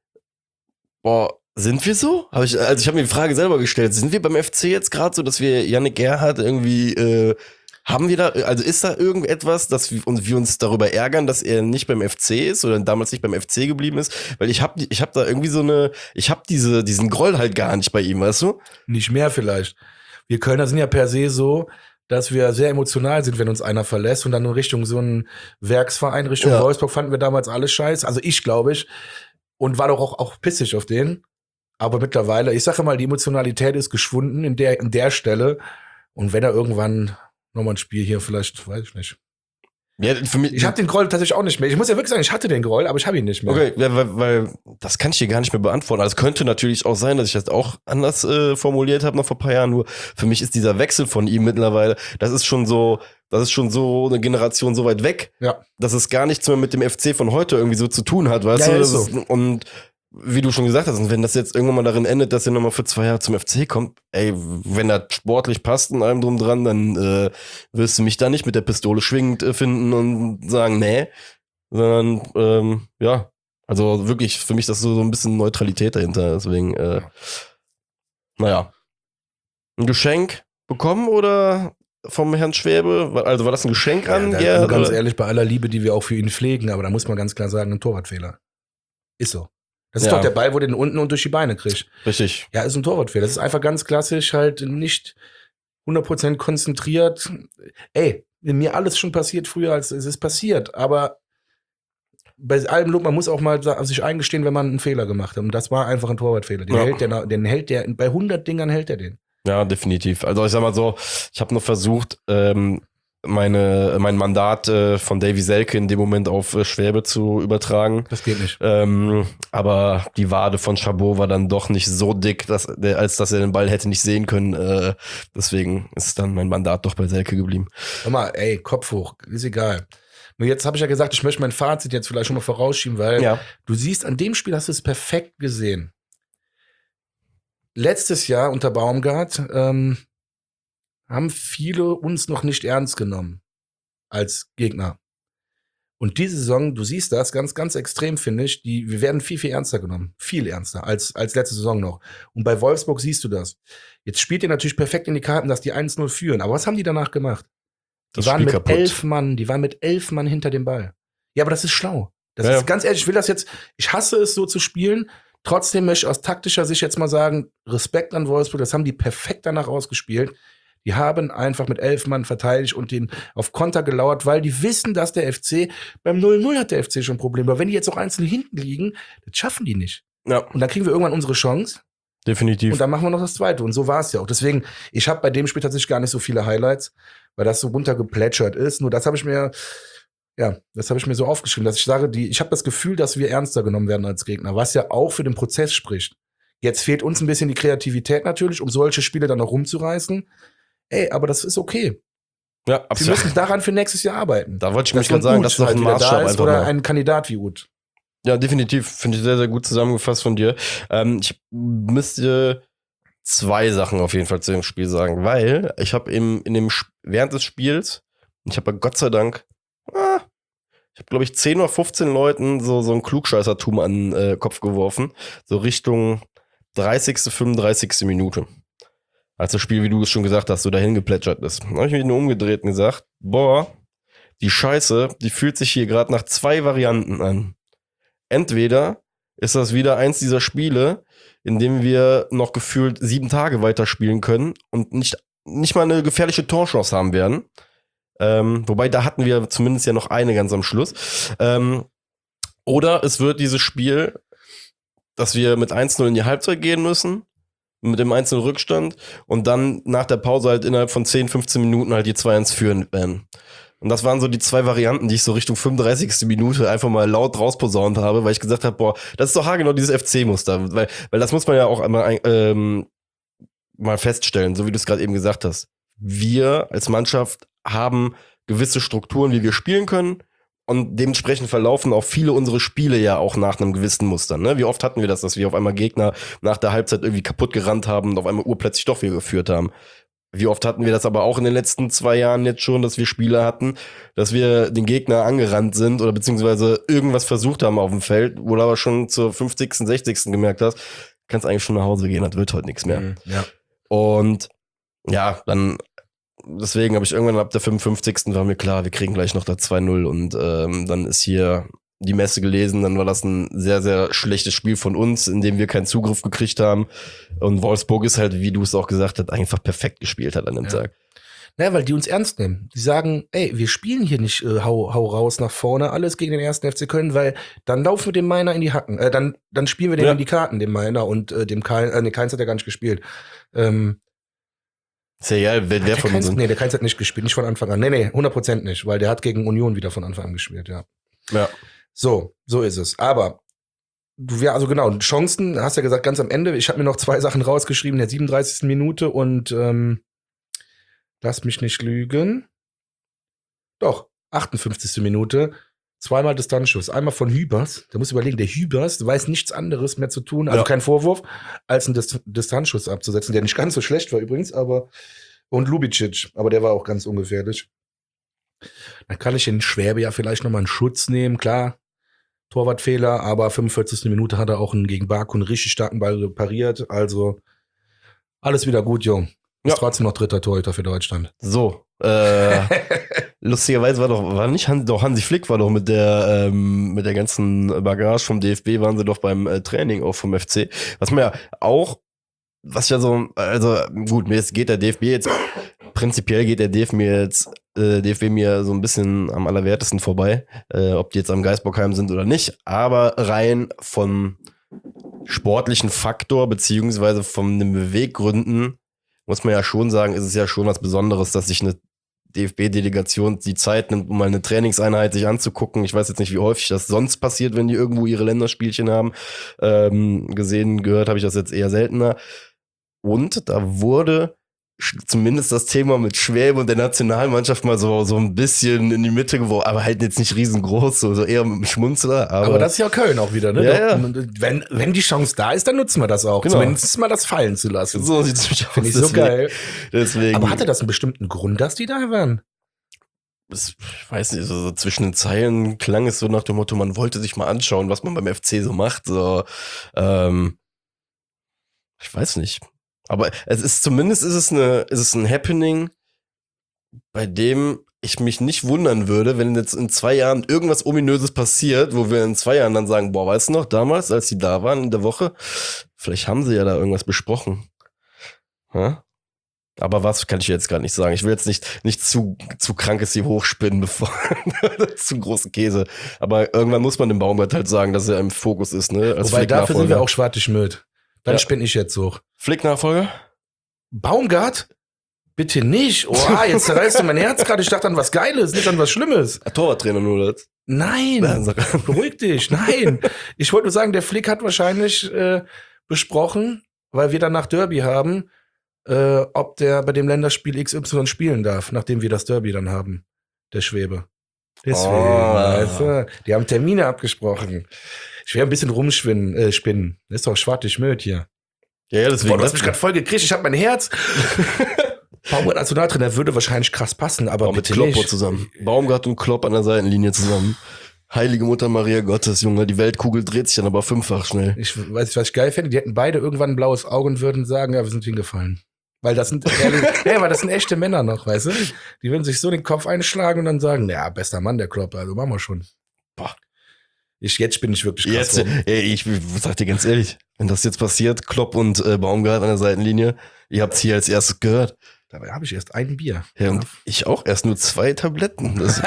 boah, sind wir so? Hab ich, also ich habe mir die Frage selber gestellt, sind wir beim F C jetzt gerade so, dass wir Yannick Gerhardt irgendwie, äh, haben wir da, also ist da irgendetwas, dass wir, und wir uns darüber ärgern, dass er nicht beim F C ist oder damals nicht beim F C geblieben ist? Weil ich habe ich hab da irgendwie so eine, ich habe diese, diesen Groll halt gar nicht bei ihm, weißt du? Nicht mehr vielleicht. Wir Kölner sind ja per se so, dass wir sehr emotional sind, wenn uns einer verlässt und dann in Richtung so einen Werksverein, Richtung Ja. Wolfsburg fanden wir damals alles scheiße. Also ich, glaube ich. Und war doch auch, auch pissig auf den. Aber mittlerweile, ich sage mal, die Emotionalität ist geschwunden in der, in der Stelle. Und wenn er irgendwann nochmal ein Spiel hier vielleicht, weiß ich nicht. Ja, für mich. Ich habe den Groll tatsächlich auch nicht mehr. Ich muss ja wirklich sagen, ich hatte den Groll, aber ich habe ihn nicht mehr. Okay, ja, weil, weil das kann ich dir gar nicht mehr beantworten. Also es könnte natürlich auch sein, dass ich das auch anders äh, formuliert habe noch vor ein paar Jahren. Nur für mich ist dieser Wechsel von ihm mittlerweile, das ist schon so, das ist schon so eine Generation so weit weg, Ja. dass es gar nichts mehr mit dem F C von heute irgendwie so zu tun hat, weißt Ja, du? ist Das so. ist, und wie du schon gesagt hast, und wenn das jetzt irgendwann mal darin endet, dass er nochmal für zwei Jahre zum F C kommt, ey, wenn das sportlich passt und allem drum dran, dann äh, wirst du mich da nicht mit der Pistole schwingend äh, finden und sagen, nee, sondern ähm, ja, also wirklich für mich das so, so ein bisschen Neutralität dahinter, deswegen äh, naja. Ein Geschenk bekommen oder vom Herrn Schwäbe? Also war das ein Geschenk an? Ja, da, also ganz ehrlich, bei aller Liebe, die wir auch für ihn pflegen, aber da muss man ganz klar sagen, ein Torwartfehler. Ist so. Das ist Ja. doch der Ball, wo den unten und durch die Beine kriegt. Richtig. Ja, ist ein Torwartfehler. Das ist einfach ganz klassisch, halt nicht hundert Prozent konzentriert. Ey, mir alles schon passiert früher, als es ist passiert. Aber bei allem Lob, man muss auch mal sich eingestehen, wenn man einen Fehler gemacht hat. Und das war einfach ein Torwartfehler. Den Ja. hält der, den hält der, bei hundert Dingern hält er den. Ja, definitiv. Also ich sag mal so, ich habe noch versucht, ähm, meine, mein Mandat äh, von Davy Selke in dem Moment auf äh, Schwäbe zu übertragen. Das geht nicht. Ähm, aber die Wade von Chabot war dann doch nicht so dick, dass, der, als dass er den Ball hätte nicht sehen können. Äh, deswegen ist dann mein Mandat doch bei Selke geblieben. Hör mal, ey, Kopf hoch, ist egal. Nur jetzt habe ich ja gesagt, ich möchte mein Fazit jetzt vielleicht schon mal vorausschieben, weil Ja. du siehst, an dem Spiel hast du es perfekt gesehen. Letztes Jahr unter Baumgart ähm, haben viele uns noch nicht ernst genommen als Gegner. Und diese Saison, du siehst das ganz, ganz extrem, finde ich, die, wir werden viel, viel ernster genommen. Viel ernster als, als letzte Saison noch. Und bei Wolfsburg siehst du das. Jetzt spielt ihr natürlich perfekt in die Karten, dass die eins null führen. Aber was haben die danach gemacht? Die Das waren Spiel mit kaputt. elf Mann, die waren mit elf Mann hinter dem Ball. Ja, aber das ist schlau. Das Ja, ist ja. ganz ehrlich, ich will das jetzt, ich hasse es so zu spielen. Trotzdem möchte ich aus taktischer Sicht jetzt mal sagen, Respekt an Wolfsburg, das haben die perfekt danach ausgespielt. Die haben einfach mit elf Mann verteidigt und den auf Konter gelauert, weil die wissen, dass der F C, beim null null hat der F C schon Probleme. Aber wenn die jetzt noch einzeln hinten liegen, das schaffen die nicht. Ja. Und dann kriegen wir irgendwann unsere Chance. Definitiv. Und dann machen wir noch das Zweite. Und so war es ja auch. Deswegen, ich habe bei dem Spiel tatsächlich gar nicht so viele Highlights, weil das so runtergeplätschert ist. Nur das habe ich mir, ja, das habe ich mir so aufgeschrieben, dass ich sage, die, ich habe das Gefühl, dass wir ernster genommen werden als Gegner, was ja auch für den Prozess spricht. Jetzt fehlt uns ein bisschen die Kreativität natürlich, um solche Spiele dann noch rumzureißen. Ey, aber das ist okay. Ja, Wir absolut. müssen daran für nächstes Jahr arbeiten. Da wollte ich Dass mich gerade so ein sagen, Uth das ist doch halt ein wieder Maßstab da ist einfach oder mal. ein Kandidat wie Uth. Ja, definitiv. Finde ich sehr, sehr gut zusammengefasst von dir. Ähm, ich müsste zwei Sachen auf jeden Fall zu dem Spiel sagen, weil ich habe im in dem Sp- während des Spiels, ich habe Gott sei Dank, ah, ich habe glaube ich zehn oder fünfzehn Leuten so so ein Klugscheißertum an den äh, Kopf geworfen, so Richtung dreißigste, fünfunddreißigste Minute. Als das Spiel, wie du es schon gesagt hast, so dahin geplätschert ist. Dann habe ich mich nur umgedreht und gesagt, boah, die Scheiße, die fühlt sich hier gerade nach zwei Varianten an. Entweder ist das wieder eins dieser Spiele, in dem wir noch gefühlt sieben Tage weiterspielen können und nicht, nicht mal eine gefährliche Torchance haben werden. Ähm, wobei, da hatten wir zumindest ja noch eine ganz am Schluss. Ähm, oder es wird dieses Spiel, dass wir mit eins null in die Halbzeit gehen müssen, mit dem eins null Rückstand und dann nach der Pause halt innerhalb von zehn, fünfzehn Minuten halt die zwei eins führen werden. Und das waren so die zwei Varianten, die ich so Richtung fünfunddreißigste Minute einfach mal laut rausposaunt habe, weil ich gesagt habe, boah, das ist doch haargenau dieses F C-Muster. Weil, weil das muss man ja auch einmal ähm, mal feststellen, so wie du es gerade eben gesagt hast. Wir als Mannschaft haben gewisse Strukturen, wie wir spielen können. Und dementsprechend verlaufen auch viele unsere Spiele ja auch nach einem gewissen Muster. Ne? Wie oft hatten wir das, dass wir auf einmal Gegner nach der Halbzeit irgendwie kaputt gerannt haben und auf einmal urplötzlich doch wieder geführt haben. Wie oft hatten wir das aber auch in den letzten zwei Jahren jetzt schon, dass wir Spiele hatten, dass wir den Gegner angerannt sind oder beziehungsweise irgendwas versucht haben auf dem Feld, wo du aber schon zur fünfzigsten, sechzigsten gemerkt hast, kannst eigentlich schon nach Hause gehen, das wird heute nichts mehr. Mhm, ja. Und ja, dann deswegen habe ich irgendwann ab der fünfundfünfzigsten war mir klar, wir kriegen gleich noch da zwei null und ähm, dann ist hier die Messe gelesen, dann war das ein sehr, sehr schlechtes Spiel von uns, in dem wir keinen Zugriff gekriegt haben. Und Wolfsburg ist halt, wie du es auch gesagt hast, einfach perfekt gespielt hat an dem Ja. Tag. Naja, weil die uns ernst nehmen. Die sagen, ey, wir spielen hier nicht äh, hau, hau raus nach vorne, alles gegen den ersten F C Köln, weil dann laufen wir dem Meiner in die Hacken. Äh, dann, dann spielen wir dem Ja. in die Karten, dem Meiner und äh, dem Keins, äh, nee, Keins hat ja gar nicht gespielt. Ähm, Ist ja egal, wer, wer der von uns Keins, sind. nee, der Keins hat nicht gespielt, nicht von Anfang an. Nee, nee, hundert Prozent nicht, weil der hat gegen Union wieder von Anfang an gespielt, ja. Ja. So, so ist es. Aber du, ja, also genau, Chancen, hast ja gesagt, ganz am Ende. Ich habe mir noch zwei Sachen rausgeschrieben, in der siebenunddreißigsten Minute und ähm, lass mich nicht lügen. Doch, achtundfünfzigste Minute. Zweimal Distanzschuss. Einmal von Hübers. Da muss überlegen, der Hübers weiß nichts anderes mehr zu tun, also Ja. kein Vorwurf, als einen Dis- Distanzschuss abzusetzen, der nicht ganz so schlecht war übrigens, aber und Lubicic, aber der war auch ganz ungefährlich. Dann kann ich in Schwäbe ja vielleicht nochmal einen Schutz nehmen, klar. Torwartfehler, aber fünfundvierzigste Minute hat er auch einen, gegen Baku einen richtig starken Ball pariert. Also alles wieder gut, Jung. Ist Ja. trotzdem noch dritter Torhüter für Deutschland. So, äh, lustigerweise war doch, war nicht Hansi, doch Hansi Flick war doch mit der, ähm, mit der ganzen Bagage vom D F B, waren sie doch beim äh, Training auch vom F C. Was man ja auch, was ja so, also gut, mir jetzt geht der D F B jetzt, prinzipiell geht der D F B mir jetzt, äh, D F B mir so ein bisschen am allerwertesten vorbei, äh, ob die jetzt am Geisbockheim sind oder nicht, aber rein vom sportlichen Faktor, beziehungsweise von den Beweggründen, muss man ja schon sagen, ist es ja schon was Besonderes, dass sich eine D F B-Delegation die Zeit nimmt, um mal eine Trainingseinheit sich anzugucken. Ich weiß jetzt nicht, wie häufig das sonst passiert, wenn die irgendwo ihre Länderspielchen haben. Ähm, gesehen, gehört habe ich das jetzt eher seltener. Und da wurde sch- zumindest das Thema mit Schwäbe und der Nationalmannschaft mal so, so ein bisschen in die Mitte geworfen, aber halt jetzt nicht riesengroß, so, so eher mit einem Schmunzler. Aber, Aber das ist ja Köln auch wieder, ne? Ja, Da- ja. Wenn, wenn die Chance da ist, dann nutzen wir das auch. Genau. Zumindest mal das fallen zu lassen. so sieht es nämlich aus. Finde ich so deswegen- geil. Deswegen, Aber hatte das einen bestimmten Grund, dass die da waren? es, ich weiß nicht, so, so zwischen den Zeilen klang es so nach dem Motto, man wollte sich mal anschauen, was man beim F C so macht. So, ähm, ich weiß nicht. Aber es ist zumindest ist es eine, ist es ein Happening, bei dem ich mich nicht wundern würde, wenn jetzt in zwei Jahren irgendwas Ominöses passiert, wo wir in zwei Jahren dann sagen, boah, weißt du noch, damals, als die da waren in der Woche, vielleicht haben sie ja da irgendwas besprochen. Ja? Aber was kann ich jetzt gerade nicht sagen. Ich will jetzt nicht, nicht zu, zu krankes hier hochspinnen, bevor zu großen Käse. Aber irgendwann muss man dem Baumgart halt sagen, dass er im Fokus ist, ne? Als Wobei dafür sind wir Flick-Nachfolger. auch Schwartig-Müd. Dann Ja. spinne ich jetzt hoch. Flick-Nachfolger? Baumgart? Bitte nicht. Oh, jetzt zerreißt du mein Herz gerade. Ich dachte an was Geiles, nicht an was Schlimmes. Torwarttrainer nur das. Nein, Ja, sag- beruhig dich. Nein. Ich wollte nur sagen, der Flick hat wahrscheinlich äh, besprochen, weil wir danach Derby haben, äh, ob der bei dem Länderspiel X Y spielen darf, nachdem wir das Derby dann haben. Der Schwebe. Deswegen, Oh. weißt du, die haben Termine abgesprochen. Ich werde ein bisschen rumspinnen, äh, spinnen. Das ist doch Schwartig-Müd hier. Ja, ja, deswegen. Boah, du hast mich gerade voll gekriegt. Ich hab mein Herz. Baumgart Nationaltrainer würde wahrscheinlich krass passen, aber Auch mit bitte Kloppo nicht. zusammen. Baumgart und Klopp an der Seitenlinie zusammen. Heilige Mutter Maria Gottes, Junge. Die Weltkugel dreht sich dann aber fünffach schnell. Ich weiß nicht, was ich geil finde. Die hätten beide irgendwann ein blaues Auge und würden sagen, ja, wir sind hingefallen. Weil das sind ehrlich, ja, weil das sind echte Männer noch, weißt du? Die würden sich so den Kopf einschlagen und dann sagen, ja, bester Mann, der Klopp, also machen wir schon. Boah. Ich, jetzt bin ich wirklich krass. Jetzt, rum. ey, ich sag dir ganz ehrlich, wenn das jetzt passiert, Klopp und äh, Baumgart an der Seitenlinie, ihr habt's hier als erstes gehört. Dabei habe ich erst ein Bier. Ja, und ich auch erst nur zwei Tabletten. Das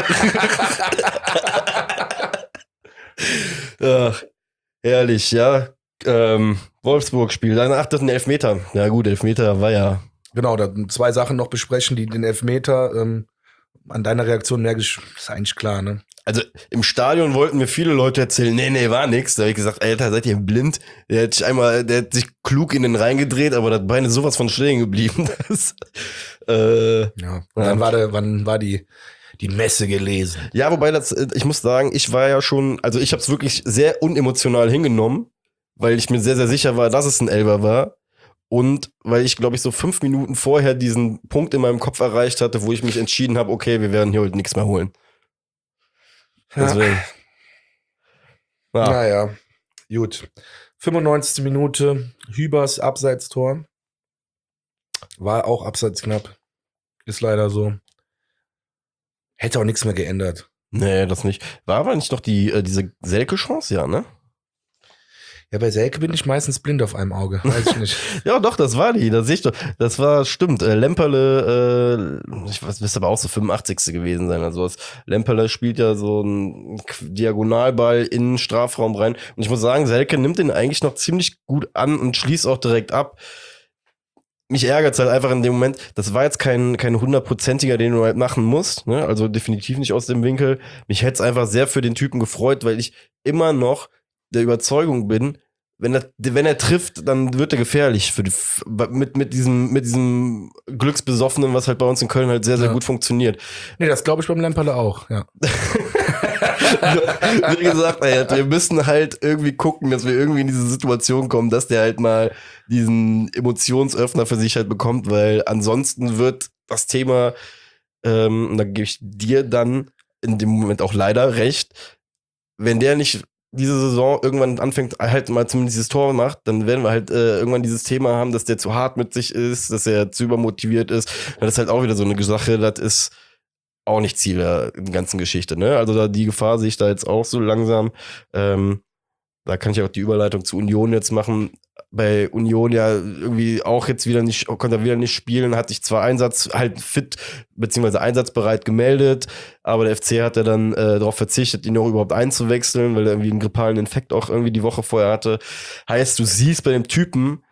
Ach, herrlich, ja. Ähm, Wolfsburg-Spiel, dann ach, das ist ein Elfmeter. Ja gut, Elfmeter war ja. Genau, da zwei Sachen noch besprechen, die den Elfmeter, ähm, an deiner Reaktion merke ich, ist eigentlich klar, ne? Also im Stadion wollten mir viele Leute erzählen, nee, nee, war nix. Da habe ich gesagt, Alter, seid ihr blind? Der hat sich einmal, der hat sich klug in den Rhein gedreht, aber das Bein ist sowas von stehen geblieben. Das, äh, Ja. Und dann war der, wann war die, die Messe gelesen? ja, wobei das, ich muss sagen, ich war ja schon, also ich habe es wirklich sehr unemotional hingenommen, weil ich mir sehr, sehr sicher war, dass es ein Elfer war. Und weil ich, glaube ich, so fünf Minuten vorher diesen Punkt in meinem Kopf erreicht hatte, wo ich mich entschieden habe, okay, wir werden hier heute nichts mehr holen. Deswegen. Ja. Naja, gut. fünfundneunzigste Minute, Hübers Abseitstor. War auch abseits knapp. Ist leider so. Hätte auch nichts mehr geändert. Nee, das nicht. War aber nicht noch die, äh, diese Selke-Chance, ja, ne? Ja, bei Selke bin ich meistens blind auf einem Auge. Weiß ich nicht. Ja, doch, das war die, das sehe ich doch. Das war, stimmt, äh, Lemperle, äh, ich weiß, müsste aber auch so fünfundachtzigste gewesen sein. Also das Lemperle spielt ja so einen Diagonalball in den Strafraum rein. Und ich muss sagen, Selke nimmt den eigentlich noch ziemlich gut an und schließt auch direkt ab. Mich ärgert es halt einfach in dem Moment, das war jetzt kein, kein hundertprozentiger, den du halt machen musst, ne? Also definitiv nicht aus dem Winkel. Mich hätte es einfach sehr für den Typen gefreut, weil ich immer noch der Überzeugung bin, wenn er, wenn er trifft, dann wird er gefährlich für die, mit, mit diesem, mit diesem Glücksbesoffenen, was halt bei uns in Köln halt sehr, sehr Ja. gut funktioniert. Nee, das glaube ich beim Lemperle auch, ja. Wie gesagt, ey, wir müssen halt irgendwie gucken, dass wir irgendwie in diese Situation kommen, dass der halt mal diesen Emotionsöffner für sich halt bekommt, weil ansonsten wird das Thema, ähm, und da gebe ich dir dann in dem Moment auch leider recht, wenn der nicht diese Saison irgendwann anfängt, halt mal zumindest dieses Tor macht, dann werden wir halt äh, irgendwann dieses Thema haben, dass der zu hart mit sich ist, dass er zu übermotiviert ist. Das ist halt auch wieder so eine Sache, das ist auch nicht Ziel der ganzen Geschichte, ne? Also da die Gefahr sehe ich da jetzt auch so langsam. Ähm, da kann ich auch die Überleitung zu Union jetzt machen. Bei Union ja irgendwie auch jetzt wieder nicht, konnte er wieder nicht spielen, hat sich zwar Einsatz halt fit, beziehungsweise einsatzbereit gemeldet, aber der F C hat ja dann äh, darauf verzichtet, ihn auch überhaupt einzuwechseln, weil er irgendwie einen grippalen Infekt auch irgendwie die Woche vorher hatte. Heißt, du siehst bei dem Typen,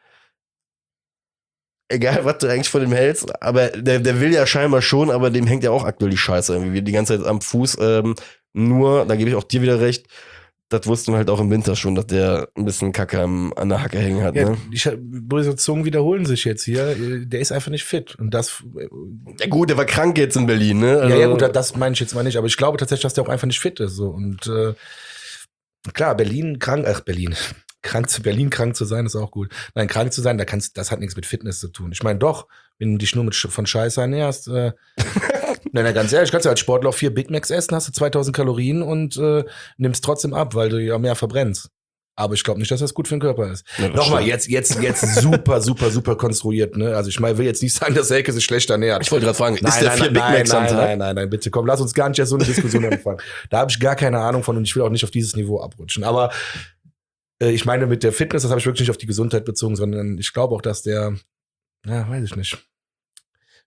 egal was du eigentlich von dem hältst, aber der, der will ja scheinbar schon, aber dem hängt ja auch aktuell die Scheiße irgendwie die ganze Zeit am Fuß. Ähm, nur, da gebe ich auch dir wieder recht, das wussten wir halt auch im Winter schon, dass der ein bisschen Kacke am, an der Hacke hängen hat. Ja, Ne? die Sch- böse Zungen wiederholen sich jetzt hier. Der ist einfach nicht fit. Und das. Ja gut, der war krank jetzt in Berlin, ne? Also, ja, ja, gut, das meine ich jetzt mal nicht. Aber ich glaube tatsächlich, dass der auch einfach nicht fit ist. So. Und äh, klar, Berlin krank, ach, Berlin. Krank zu Berlin krank zu sein, ist auch gut. Nein, krank zu sein, da kannst, das hat nichts mit Fitness zu tun. Ich meine, doch, wenn du dich nur mit Sch- von Scheiße ernährst, äh, nein, nein, ganz ehrlich, kannst du als Sportler auch vier Big Macs essen, hast du zweitausend Kalorien und äh, nimmst trotzdem ab, weil du ja mehr verbrennst. Aber ich glaube nicht, dass das gut für den Körper ist. Ja, das Nochmal, stimmt. jetzt, jetzt, jetzt super, super, super konstruiert, ne? Also ich mein, will jetzt nicht sagen, dass Selke sich schlecht ernährt. Ich wollte gerade fragen, Nein, ist der nein, vier nein, Big nein, Macs am nein, Tag? nein, nein, nein, bitte komm, lass uns gar nicht erst so eine Diskussion anfangen. Da habe ich gar keine Ahnung von und ich will auch nicht auf dieses Niveau abrutschen. Aber äh, ich meine, mit der Fitness, das habe ich wirklich nicht auf die Gesundheit bezogen, sondern ich glaube auch, dass der, ja, weiß ich nicht.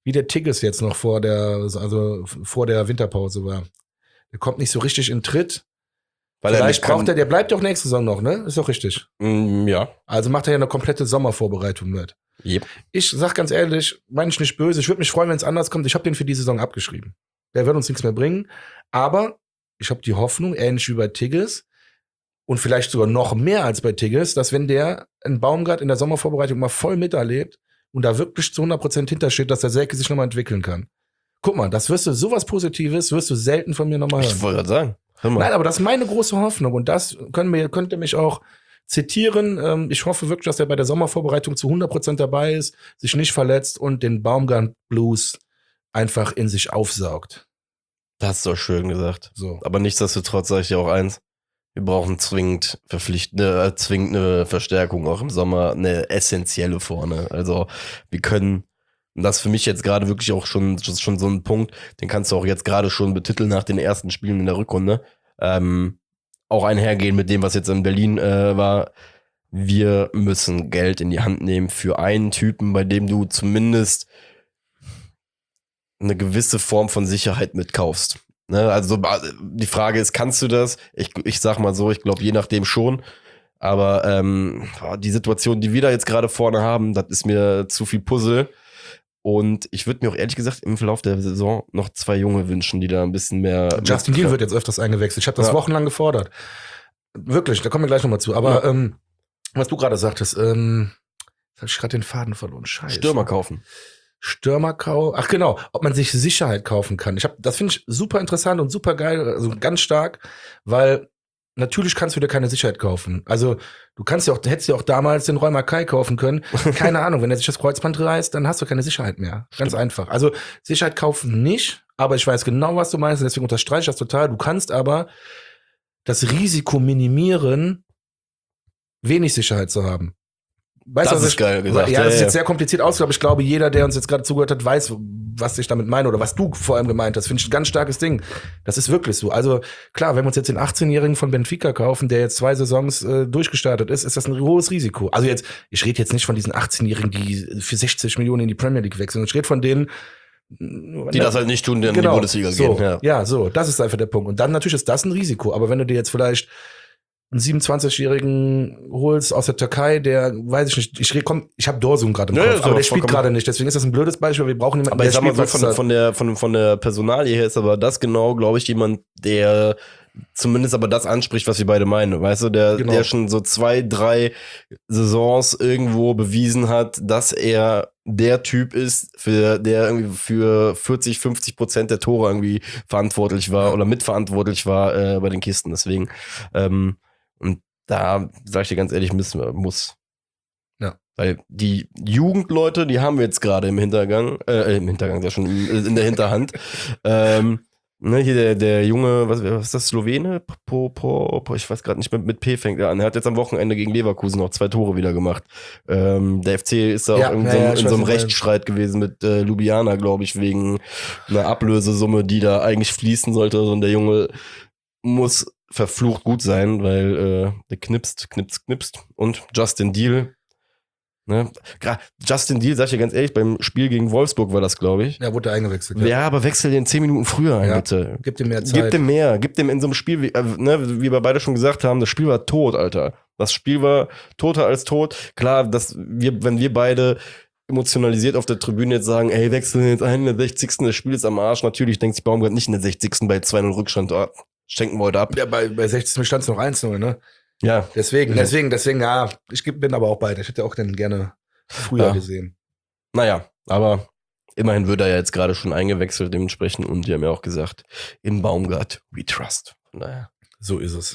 wie der Tigges jetzt noch vor der, also vor der Winterpause war. Der kommt nicht so richtig in Tritt. Weil Vielleicht er braucht er, der bleibt doch nächste Saison noch, ne? Ist doch richtig. Mm, ja. Also macht er ja eine komplette Sommervorbereitung mit. Yep. Ich sag ganz ehrlich, meine ich nicht böse, ich würde mich freuen, wenn es anders kommt. Ich habe den für die Saison abgeschrieben. Der wird uns nichts mehr bringen. Aber ich habe die Hoffnung, ähnlich wie bei Tigges und vielleicht sogar noch mehr als bei Tigges, dass wenn der in Baumgart in der Sommervorbereitung mal voll miterlebt und da wirklich zu hundert Prozent hintersteht, dass der Selke sich nochmal entwickeln kann. Guck mal, das wirst du, sowas Positives wirst du selten von mir nochmal hören. Ich wollte gerade sagen. Hör mal. Nein, aber das ist meine große Hoffnung und das können wir, könnt ihr mich auch zitieren. Ich hoffe wirklich, dass er bei der Sommervorbereitung zu hundert Prozent dabei ist, sich nicht verletzt und den Baumgart Blues einfach in sich aufsaugt. Das hast du doch schön gesagt. So. Aber nichtsdestotrotz sage ich dir auch eins. Wir brauchen zwingend verpflichtende, äh, zwingend eine Verstärkung auch im Sommer, eine essentielle vorne. Also wir können, und das ist für mich jetzt gerade wirklich auch schon, schon so ein Punkt, den kannst du auch jetzt gerade schon betiteln nach den ersten Spielen in der Rückrunde. Ähm, auch einhergehen mit dem, was jetzt in Berlin äh, war. Wir müssen Geld in die Hand nehmen für einen Typen, bei dem du zumindest eine gewisse Form von Sicherheit mitkaufst. Ne? Also die Frage ist, kannst du das? Ich, ich sag mal so, ich glaube je nachdem schon. Aber ähm, die Situation, die wir da jetzt gerade vorne haben, das ist mir zu viel Puzzle. Und ich würde mir auch ehrlich gesagt im Verlauf der Saison noch zwei Junge wünschen, die da ein bisschen mehr... Justin Deal wird jetzt öfters eingewechselt. Ich habe das Ja. wochenlang gefordert. Wirklich, da kommen wir gleich nochmal zu. Aber Ja. ähm, was du gerade sagtest, ähm, jetzt habe ich gerade den Faden verloren. Scheiße. Stürmer kaufen. Stürmerkau. Ach genau, ob man sich Sicherheit kaufen kann. Ich hab, das finde ich super interessant und super geil, also ganz stark, weil natürlich kannst du dir keine Sicherheit kaufen. Also du kannst ja auch, hättest ja auch damals den Rheuma Kai kaufen können. Keine Ahnung, wenn er sich das Kreuzband reißt, dann hast du keine Sicherheit mehr. Ganz einfach. Also Sicherheit kaufen nicht, aber ich weiß genau, was du meinst und deswegen unterstreiche ich das total. Du kannst aber das Risiko minimieren, wenig Sicherheit zu haben. Weißt Das du, was ist ich, geil gesagt. Ja, Ja, das ist ja. jetzt sehr kompliziert aus, aber ich glaube, jeder, der uns jetzt gerade zugehört hat, weiß, was ich damit meine oder was du vor allem gemeint hast. Finde ich ein ganz starkes Ding. Das ist wirklich so. Also klar, wenn wir uns jetzt den achtzehnjährigen von Benfica kaufen, der jetzt zwei Saisons äh, durchgestartet ist, ist das ein hohes Risiko. Also jetzt, ich rede jetzt nicht von diesen achtzehnjährigen, die für sechzig Millionen in die Premier League wechseln. Ich rede von denen, Die das halt nicht tun, die in die genau, Bundesliga so, gehen. Ja. ja, so, das ist einfach der Punkt. Und dann natürlich ist das ein Risiko. Aber wenn du dir jetzt vielleicht einen siebenundzwanzigjährigen holst aus der Türkei, der, weiß ich nicht, ich komm, ich habe Dorsum gerade im Ja, Kopf, ist aber aber der spielt vollkommen- gerade nicht. Deswegen ist das ein blödes Beispiel. Wir brauchen jemanden, Aber ich sag mal so, Spielplatz von, hat. von, der, von, von der Personalie her ist aber das genau, glaube ich, jemand, der zumindest aber das anspricht, was wir beide meinen. Weißt du, der, Genau. der schon so zwei, drei Saisons irgendwo bewiesen hat, dass er der Typ ist, für der irgendwie für vierzig, fünfzig Prozent der Tore irgendwie verantwortlich war oder mitverantwortlich war äh, bei den Kisten. Deswegen, ähm, und da sag ich dir ganz ehrlich, müssen wir, muss. Ja. Weil die Jugendleute, die haben wir jetzt gerade im Hintergang, äh, im Hintergang, ja schon in, in der Hinterhand. ähm, ne, hier der, der Junge, was, was ist das, Slowene? Po, po, po, ich weiß gerade nicht, mit, mit P fängt er an. Er hat jetzt am Wochenende gegen Leverkusen noch zwei Tore wieder gemacht. Ähm, der F C ist da Ja, auch in, ja, so, ja, einem- ich in weiß, so einem was du meinst. Rechtsstreit gewesen mit äh, Ljubljana, glaube ich, wegen einer Ablösesumme, die da eigentlich fließen sollte. Und der Junge muss verflucht gut sein, weil äh, der knipst, knipst, knipst. Und Justin Deal, ne? Gra- Justin Deal, sag ich dir ganz ehrlich, beim Spiel gegen Wolfsburg war das, glaube ich. Ja, wurde er eingewechselt. Ja. Ja. aber wechsel den zehn Minuten früher ein, Ja. bitte. Gib dir mehr Zeit. Gib dem mehr, gib dem in so einem Spiel, wie, äh, ne, wie wir beide schon gesagt haben, das Spiel war tot, Alter. Das Spiel war toter als tot. Klar, dass wir, wenn wir beide emotionalisiert auf der Tribüne jetzt sagen, ey, wechseln jetzt ein in der sechzigsten Das Spiel ist am Arsch. Natürlich denkt sich Baumgart nicht in der sechzigsten bei zwei null Rückstand, oh, schenken wir heute ab. Ja, bei, bei sechzig stand es noch eins null, ne? Ja, Deswegen, Ja. deswegen, deswegen, ja, ich geb- bin aber auch beide. Ich hätte auch den gerne früher Ja. gesehen. naja, aber immerhin wird er ja jetzt gerade schon eingewechselt dementsprechend und die haben ja auch gesagt, in Baumgart we trust. Von daher. So ist es.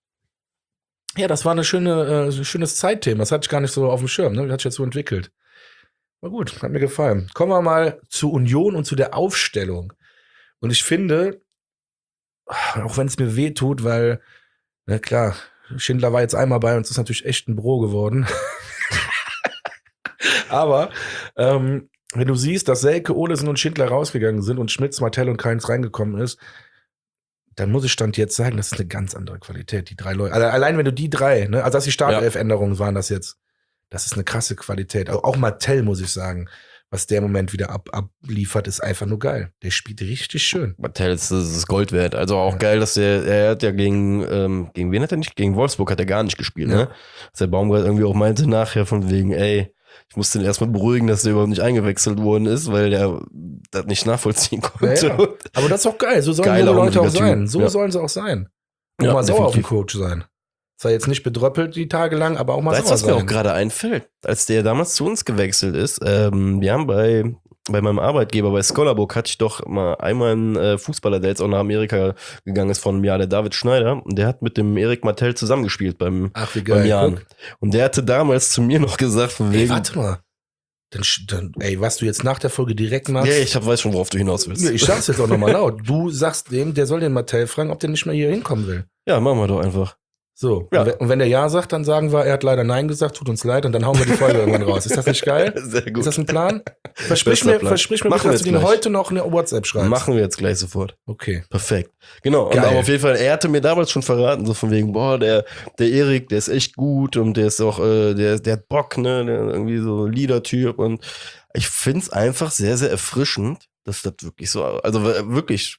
Ja, das war eine schöne, äh, schönes Zeitthema. Das hatte ich gar nicht so auf dem Schirm, ne? Das hat sich jetzt so entwickelt. War gut, hat mir gefallen. Kommen wir mal zu Union und zu der Aufstellung. Und ich finde, auch wenn es mir weh tut, weil, na klar, Schindler war jetzt einmal bei uns, ist natürlich echt ein Bro geworden. Aber ähm, wenn du siehst, dass Selke, Olesen und Schindler rausgegangen sind und Schmitz, Martell und Keins reingekommen ist, dann muss ich Stand jetzt sagen, das ist eine ganz andere Qualität, die drei Leute. Alle- Allein wenn du die drei, ne, also dass die Startelf-Änderungen waren das jetzt, das ist eine krasse Qualität. Auch, auch Martell, muss ich sagen. was der im Moment wieder ab, abliefert, ist einfach nur geil. Der spielt richtig schön. Mattel ist, das ist Gold wert. Also auch Ja. geil, dass der, er hat ja gegen, ähm, gegen wen hat er nicht? Gegen Wolfsburg hat er gar nicht gespielt, Ja. ne? Dass der Baumgart irgendwie auch meinte nachher von wegen, ey, ich musste ihn erstmal beruhigen, dass der überhaupt nicht eingewechselt worden ist, weil der das nicht nachvollziehen konnte. Ja, ja. Aber das ist auch geil. So sollen Geiler, junge Leute auch hungriger sein. Typ. So Ja. sollen sie auch sein. Und Ja, mal sauer auf den definitiv. Coach sein. Zwar jetzt nicht bedröppelt die Tage lang, aber auch mal Weißt du, sauer was mir auch sein. gerade einfällt? Als der damals zu uns gewechselt ist, ähm, wir haben bei, bei meinem Arbeitgeber, bei Scholarbook, hatte ich doch mal einmal einen äh, Fußballer, der jetzt auch nach Amerika gegangen ist vor einem Jahr, der David Schneider, und der hat mit dem Erik Martell zusammengespielt beim, Ach, wie beim geil. Jan. Guck. Und der hatte damals zu mir noch gesagt, von Ey, wegen, warte mal. Dann, sch- dann, ey, was du jetzt nach der Folge direkt machst. ja, ich hab, weiß schon, worauf du hinaus willst. Ja, ich sag's jetzt auch nochmal laut. Du sagst dem, der soll den Mattel fragen, ob der nicht mehr hier hinkommen will. Ja, machen wir doch einfach. So. Ja. Und wenn- Und wenn der Ja sagt, dann sagen wir, er hat leider Nein gesagt, tut uns leid, und dann hauen wir die Folge irgendwann raus. Ist das nicht geil? Sehr gut. Ist das ein Plan? Versprich Bester mir, Plan. versprich mir Machen bitte, wir dass du jetzt den gleich. heute noch eine WhatsApp schreibst. Machen wir jetzt gleich sofort. Okay. Perfekt. Genau. Und Geil. aber auf jeden Fall, er hatte mir damals schon verraten, so von wegen, boah, der, der Erik, der ist echt gut und der ist auch, äh, der, der hat Bock, ne, der ist irgendwie so Leader-Typ, und ich find's einfach sehr, sehr erfrischend, dass das wirklich so, also wirklich,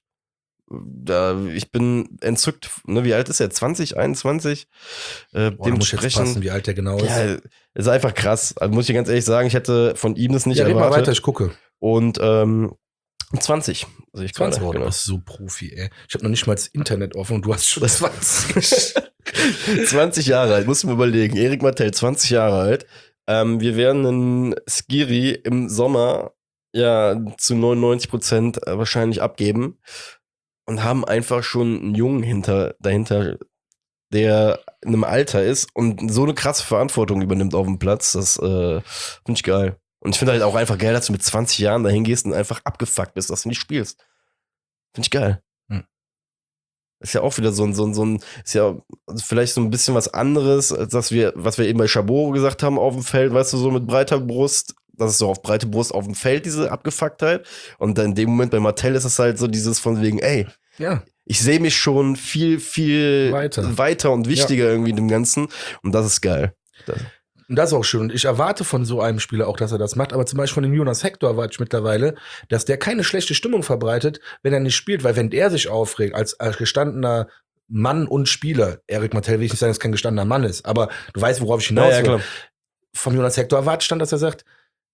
da, ich bin entzückt, ne, wie alt ist er? zwanzig, einundzwanzig? Äh, Boah, da muss ich jetzt passen, wie alt der genau ist. ja, ist einfach krass. Also muss ich ganz ehrlich sagen, ich hätte von ihm das nicht ja, red mal erwartet. weiter, ich gucke. Und ähm, zwanzig. sehe ich zwanzig, gerade, oh, genau. das ist so Profi, ey. Ich habe noch nicht mal das Internet offen und du hast schon zwanzig. zwanzig Jahre alt, musst du mir überlegen. Erik Martell, zwanzig Jahre alt. Ähm, wir werden einen Skiri im Sommer ja zu neunundneunzig Prozent wahrscheinlich abgeben und haben einfach schon einen Jungen hinter, dahinter, der in einem Alter ist und so eine krasse Verantwortung übernimmt auf dem Platz. Das äh, finde ich geil. Und ich finde halt auch einfach geil, dass du mit zwanzig Jahren dahin gehst und einfach abgefuckt bist, dass du nicht spielst. Finde ich geil. Hm. Ist ja auch wieder so ein, so ein, so ein, ist ja vielleicht so ein bisschen was anderes, als das wir, was wir eben bei Chabot gesagt haben auf dem Feld, weißt du, so mit breiter Brust. Das ist so auf breite Brust auf dem Feld, diese Abgefucktheit. Und dann in dem Moment bei Martell ist es halt so dieses von wegen, ey, Ja, ich sehe mich schon viel, viel Weiter. weiter und wichtiger irgendwie in dem Ganzen. Und das ist geil. Das, und das ist auch schön. Und ich erwarte von so einem Spieler auch, dass er das macht. Aber zum Beispiel von dem Jonas Hector erwarte ich mittlerweile, dass der keine schlechte Stimmung verbreitet, wenn er nicht spielt. Weil wenn der sich aufregt, als, als gestandener Mann und Spieler, Erik Martell will ich nicht sagen, dass er kein gestandener Mann ist, aber du weißt, worauf ich hinaus ja, ja, will. klar. Vom Jonas Hector erwarte ich dann, dass er sagt,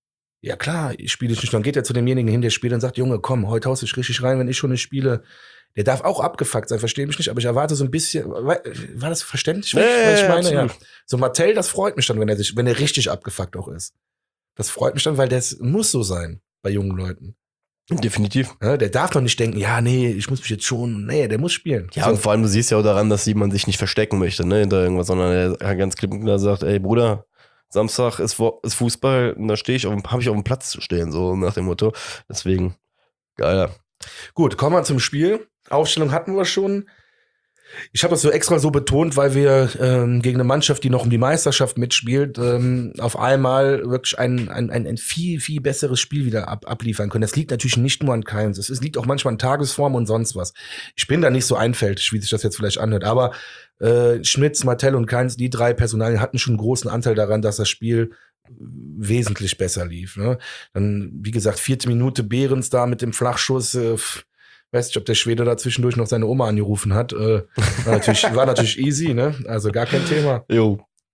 ja klar, ich spiele nicht. Dann geht er zu demjenigen hin, der spielt, und sagt, Junge, komm, heute haust du dich richtig rein, wenn ich schon nicht spiele. Der darf auch abgefuckt sein, verstehe mich nicht, aber ich erwarte so ein bisschen, war war das verständlich, was Ja, ich, was ich ja, meine? Ja. absolut. So Martell, das freut mich dann, wenn er sich, wenn er richtig abgefuckt auch ist. Das freut mich dann, weil das muss so sein bei jungen Leuten. Definitiv. Ja, der darf doch nicht denken, ja, nee, ich muss mich jetzt schon, nee, der muss spielen. Ja, so. und vor allem, du siehst ja auch daran, dass jemand sich nicht verstecken möchte, ne, hinter irgendwas, sondern er ganz klipp und klar sagt, ey, Bruder, Samstag ist, Wo- ist Fußball, und da stehe ich, habe ich auf dem Platz zu stehen, so nach dem Motto. Deswegen, geiler. Gut, kommen wir zum Spiel. Aufstellung hatten wir schon. Ich habe das so extra so betont, weil wir ähm, gegen eine Mannschaft, die noch um die Meisterschaft mitspielt, ähm, auf einmal wirklich ein, ein, ein, ein viel, viel besseres Spiel wieder ab, abliefern können. Das liegt natürlich nicht nur an Keins. Es es liegt auch manchmal an Tagesform und sonst was. Ich bin da nicht so einfältig, wie sich das jetzt vielleicht anhört. Aber äh, Schmitz, Martell und Keins, die drei Personalien hatten schon einen großen Anteil daran, dass das Spiel wesentlich besser lief. Ne? Dann, wie gesagt, vierte Minute Behrens da mit dem Flachschuss. Äh, weiß nicht, ob der Schwede da zwischendurch noch seine Oma angerufen hat. Äh, war, natürlich, war natürlich easy, ne? Also gar kein Thema. Jo.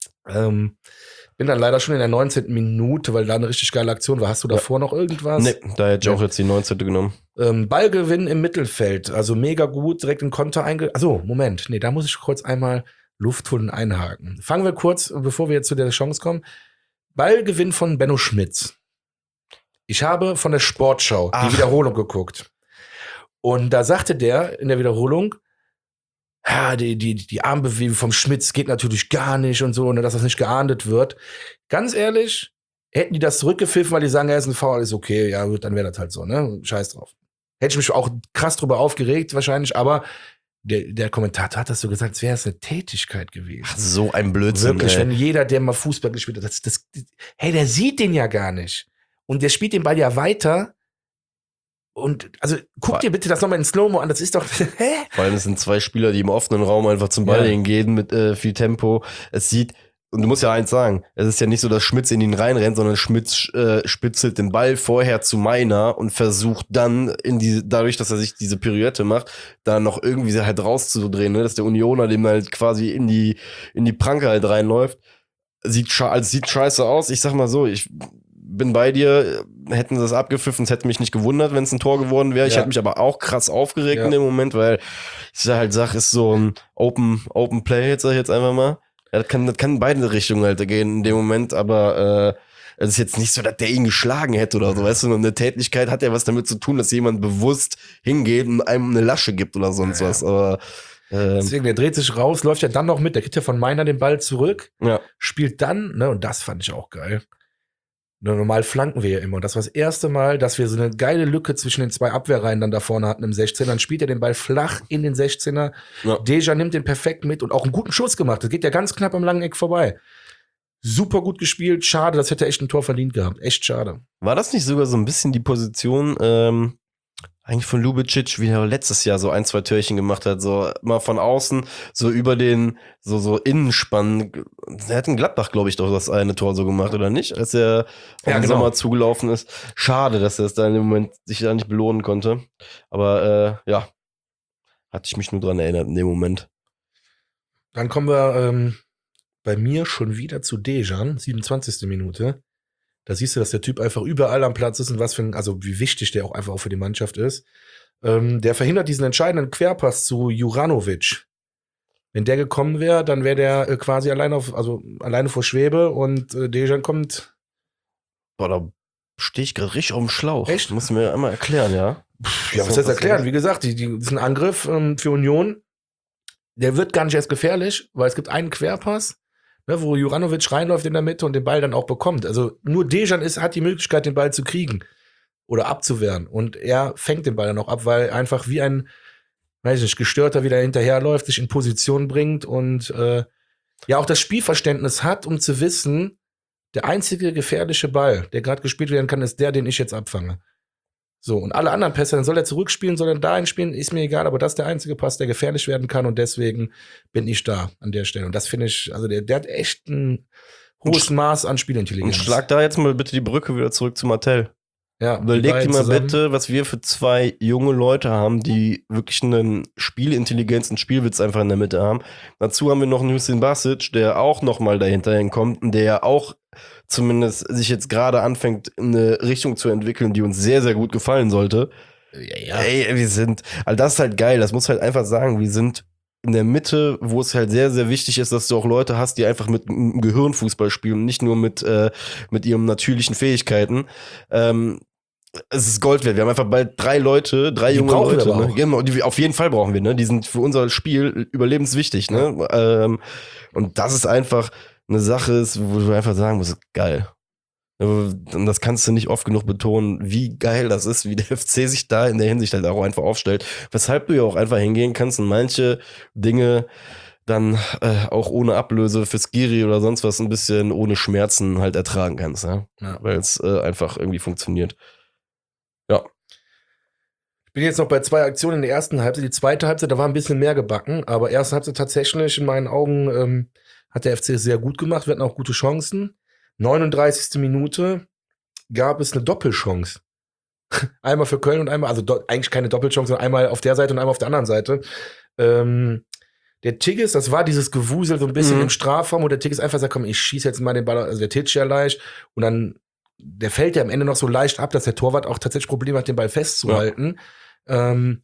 Ähm, bin dann leider schon in der neunzehnten Minute, weil da eine richtig geile Aktion war. Hast du davor noch irgendwas? Nee, da hätte ich Ja. auch jetzt die neunzehnte genommen. Ähm, Ballgewinn im Mittelfeld, also mega gut, direkt in Konter einge... Also Moment, nee, da muss ich kurz einmal Luft holen und einhaken. Fangen wir kurz, bevor wir jetzt zu der Chance kommen. Ballgewinn von Benno Schmitz. Ich habe von der Sportschau Ach. die Wiederholung geguckt. Und da sagte der in der Wiederholung, ja, die, die, die Armbewegung vom Schmitz geht natürlich gar nicht und so, ne, dass das nicht geahndet wird. Ganz ehrlich, hätten die das zurückgepfiffen, weil die sagen, er ist ein Foul, ist okay, ja gut, dann wäre das halt so, ne? Scheiß drauf. Hätte ich mich auch krass drüber aufgeregt, wahrscheinlich, aber der, der Kommentator hat das so gesagt, als wäre es eine Tätigkeit gewesen. Ach, so ein Blödsinn. Wirklich, ey. wenn jeder, der mal Fußball gespielt hat, das, das, hey, der sieht den ja gar nicht. Und der spielt den Ball ja weiter. Und, also, guck dir bitte das nochmal in Slow-Mo an, das ist doch, hä? Vor allem, es sind zwei Spieler, die im offenen Raum einfach zum Ball Ja. hingehen mit äh, viel Tempo. Es sieht und du musst ja eins sagen, es ist ja nicht so, dass Schmitz in ihn reinrennt, sondern Schmitz äh, spitzelt den Ball vorher zu Meiner und versucht dann, in die, dadurch, dass er sich diese Pirouette macht, da noch irgendwie halt rauszudrehen, ne? Dass der Unioner dem halt quasi in die, in die Pranke halt reinläuft. Sieht, sche- also sieht scheiße aus. Ich sag mal so, ich bin bei dir, hätten sie das abgepfiffen, es hätte mich nicht gewundert, wenn es ein Tor geworden wäre. Ich Ja. hätte mich aber auch krass aufgeregt Ja. in dem Moment, weil ich halt sag, ist so ein Open, Open Play, jetzt sag ich jetzt einfach mal. Ja, das kann, das kann in beide Richtungen halt gehen in dem Moment, aber äh, es ist jetzt nicht so, dass der ihn geschlagen hätte oder so, weißt du, und eine Tätlichkeit hat ja was damit zu tun, dass jemand bewusst hingeht und einem eine Lasche gibt oder sonst Ja, ja. was, aber ähm, Deswegen, der dreht sich raus, läuft ja dann noch mit, der kriegt ja von Meiner den Ball zurück, ja. spielt dann, ne, und das fand ich auch geil. Ne, normal flanken wir ja immer. Und das war das erste Mal, dass wir so eine geile Lücke zwischen den zwei Abwehrreihen dann da vorne hatten im sechzehner. Dann spielt er den Ball flach in den sechzehner. Ja. Deja nimmt den perfekt mit und auch einen guten Schuss gemacht. Das geht ja ganz knapp am langen Eck vorbei. Super gut gespielt. Schade, das hätte echt ein Tor verdient gehabt. Echt schade. War das nicht sogar so ein bisschen die Position, ähm, eigentlich von Lubicic, wie er letztes Jahr so ein, zwei Türchen gemacht hat, so mal von außen, so über den, so, so Innenspann. Er hat in Gladbach, glaube ich, doch das eine Tor so gemacht, oder nicht? Als er auf Ja, den genau. Sommer zugelaufen ist. Schade, dass er es da in dem Moment sich da nicht belohnen konnte. Aber, äh, ja. Hatte ich mich nur dran erinnert in dem Moment. Dann kommen wir ähm, bei mir schon wieder zu Dejan, siebenundzwanzigste Minute. Da siehst du, dass der Typ einfach überall am Platz ist und was für ein, also wie wichtig der auch einfach auch für die Mannschaft ist. Ähm, der verhindert diesen entscheidenden Querpass zu Juranovic. Wenn der gekommen wäre, dann wäre der äh, quasi alleine auf, also alleine vor Schwebe und äh, Dejan kommt. Boah, da stehe ich gerade richtig auf dem Schlauch. Echt? Muss mir einmal erklären, ja. Ja, was Was heißt was erklären? los? Wie gesagt, die, die, das ist ein Angriff ähm, für Union. Der wird gar nicht erst gefährlich, weil es gibt einen Querpass, ne, wo Juranovic reinläuft in der Mitte und den Ball dann auch bekommt. Also nur Dejan ist, hat die Möglichkeit, den Ball zu kriegen oder abzuwehren. Und er fängt den Ball dann auch ab, weil einfach wie ein, weiß ich nicht, Gestörter wieder hinterherläuft, sich in Position bringt und äh, ja auch das Spielverständnis hat, um zu wissen, der einzige gefährliche Ball, der gerade gespielt werden kann, ist der, den ich jetzt abfange. So, und alle anderen Pässe, dann soll er zurückspielen, soll er dahin spielen, ist mir egal, aber das ist der einzige Pass, der gefährlich werden kann und deswegen bin ich da an der Stelle. Und das finde ich, also der, der hat echt ein hohes Maß an Und Spielintelligenz. schlag da jetzt mal bitte die Brücke wieder zurück zu Martell. Ja, Überleg dir beiden mal zusammen. bitte, was wir für zwei junge Leute haben, die wirklich einen Spielintelligenz und Spielwitz einfach in der Mitte haben. Dazu haben wir noch einen Hüseyin Basic, der auch noch mal dahinter hinkommt und der ja auch zumindest sich jetzt gerade anfängt, in eine Richtung zu entwickeln, die uns sehr, sehr gut gefallen sollte. Ja, ja. Ey, wir sind, also das ist halt geil, das muss halt einfach sagen, wir sind in der Mitte, wo es halt sehr, sehr wichtig ist, dass du auch Leute hast, die einfach mit m- Gehirnfußball spielen, nicht nur mit, äh, mit ihren natürlichen Fähigkeiten. Ähm, es ist Gold wert. Wir haben einfach bald drei Leute, drei Die junge brauchen wir Leute. aber Ne? auch. Genau, die wir auf jeden Fall brauchen wir. Ne? Die sind für unser Spiel überlebenswichtig. Ne? Ähm, und das ist einfach eine Sache, ist, wo du einfach sagen musst, geil. Und das kannst du nicht oft genug betonen, wie geil das ist, wie der F C sich da in der Hinsicht halt auch einfach aufstellt. Weshalb du ja auch einfach hingehen kannst und manche Dinge dann äh, auch ohne Ablöse für Skiri oder sonst was ein bisschen ohne Schmerzen halt ertragen kannst. Ja? Ja. Weil es äh, einfach irgendwie funktioniert. Ja. Ich bin jetzt noch bei zwei Aktionen in der ersten Halbzeit. Die zweite Halbzeit, da war ein bisschen mehr gebacken, aber erste Halbzeit tatsächlich in meinen Augen ähm, hat der F C sehr gut gemacht. Wir hatten auch gute Chancen. neununddreißigste Minute gab es eine Doppelchance. Einmal für Köln und einmal, also do, eigentlich keine Doppelchance, sondern einmal auf der Seite und einmal auf der anderen Seite. Ähm, der Tigges, das war dieses Gewusel so ein bisschen Mhm. im Strafraum, wo der Tigges einfach sagt, komm, ich schieße jetzt mal den Ball, also der titscht ja leicht und dann, der fällt ja am Ende noch so leicht ab, dass der Torwart auch tatsächlich Probleme hat, den Ball festzuhalten. Ähm,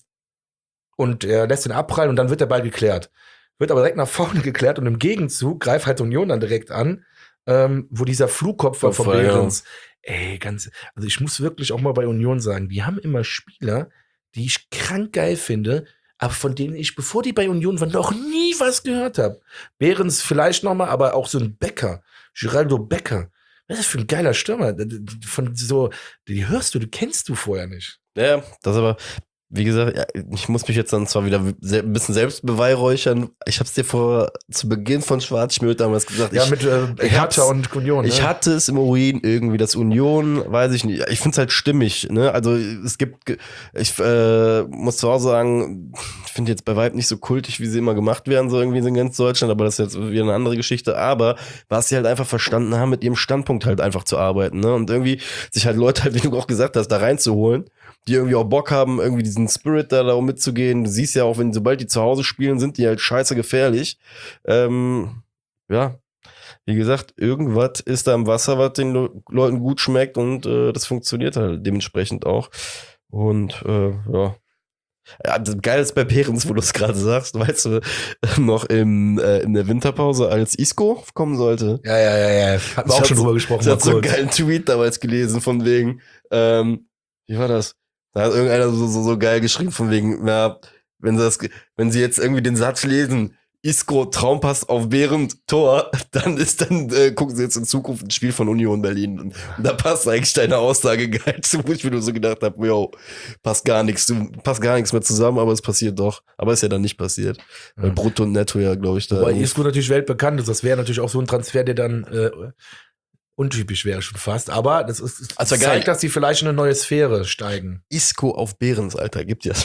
und er lässt den abprallen und dann wird der Ball geklärt. Wird aber direkt nach vorne geklärt und im Gegenzug greift halt Union dann direkt an, ähm, wo dieser Flugkopf war von Kopf, ja. Behrens. Ey, ganz, also ich muss wirklich auch mal bei Union sagen, die haben immer Spieler, die ich krank geil finde, aber von denen ich, bevor die bei Union waren, noch nie was gehört habe. Behrens vielleicht noch mal, aber auch so ein Becker, Geraldo Becker. Was ist das für ein geiler Stürmer? Von so, die hörst du, die kennst du vorher nicht. Ja, das aber, wie gesagt, ja, ich muss mich jetzt dann zwar wieder ein bisschen selbst beweihräuchern. Ich habe es dir vor zu Beginn von Schwarzschmidt damals gesagt. Ja, ich, mit äh, Hertha und Union. Ich ne? hatte es im Urin irgendwie, das Union, weiß ich nicht. Ich finde es halt stimmig. Ne? Also es gibt, ich äh, muss zwar auch sagen, ich finde jetzt bei Weitem nicht so kultig, wie sie immer gemacht werden, so irgendwie in ganz Deutschland, aber das ist jetzt wieder eine andere Geschichte. Aber was sie halt einfach verstanden haben, mit ihrem Standpunkt halt einfach zu arbeiten. Ne? Und irgendwie sich halt Leute halt, wie du auch gesagt hast, da reinzuholen, die irgendwie auch Bock haben, irgendwie diesen Spirit da, da mitzugehen. Du siehst ja auch, wenn sobald die zu Hause spielen, sind die halt scheiße gefährlich. Ähm, ja, wie gesagt, irgendwas ist da im Wasser, was den Le- Leuten gut schmeckt und äh, das funktioniert halt dementsprechend auch. Und äh, ja. Ja, das Geile ist bei Behrens, wo du es gerade sagst, weißt du, noch im, äh, in der Winterpause, als Isco kommen sollte. Ja, ja, ja, ja. Hatten wir auch schon drüber gesprochen. Ich hatte so einen kurz. geilen Tweet damals gelesen, von wegen, ähm, wie war das? Da hat irgendeiner so, so, so geil geschrieben, von wegen, na, wenn sie das, wenn sie jetzt irgendwie den Satz lesen, Isco Traumpass auf Behrens Tor, dann ist dann, äh, gucken sie jetzt in Zukunft ein Spiel von Union Berlin. Und da passt eigentlich deine Aussage geil zu, wo ich mir nur so gedacht habe, yo, passt gar nichts, du passt gar nichts mehr zusammen, aber es passiert doch. Aber ist ja dann nicht passiert. Ja. Weil Brutto und Netto ja, glaube ich, da. Weil Isco natürlich weltbekannt ist. Das wäre natürlich auch so ein Transfer, der dann äh, untypisch wäre schon fast. Aber das, ist, das Also zeigt, geil. dass die vielleicht in eine neue Sphäre steigen. Isco auf Behrens, Alter, gibt ja.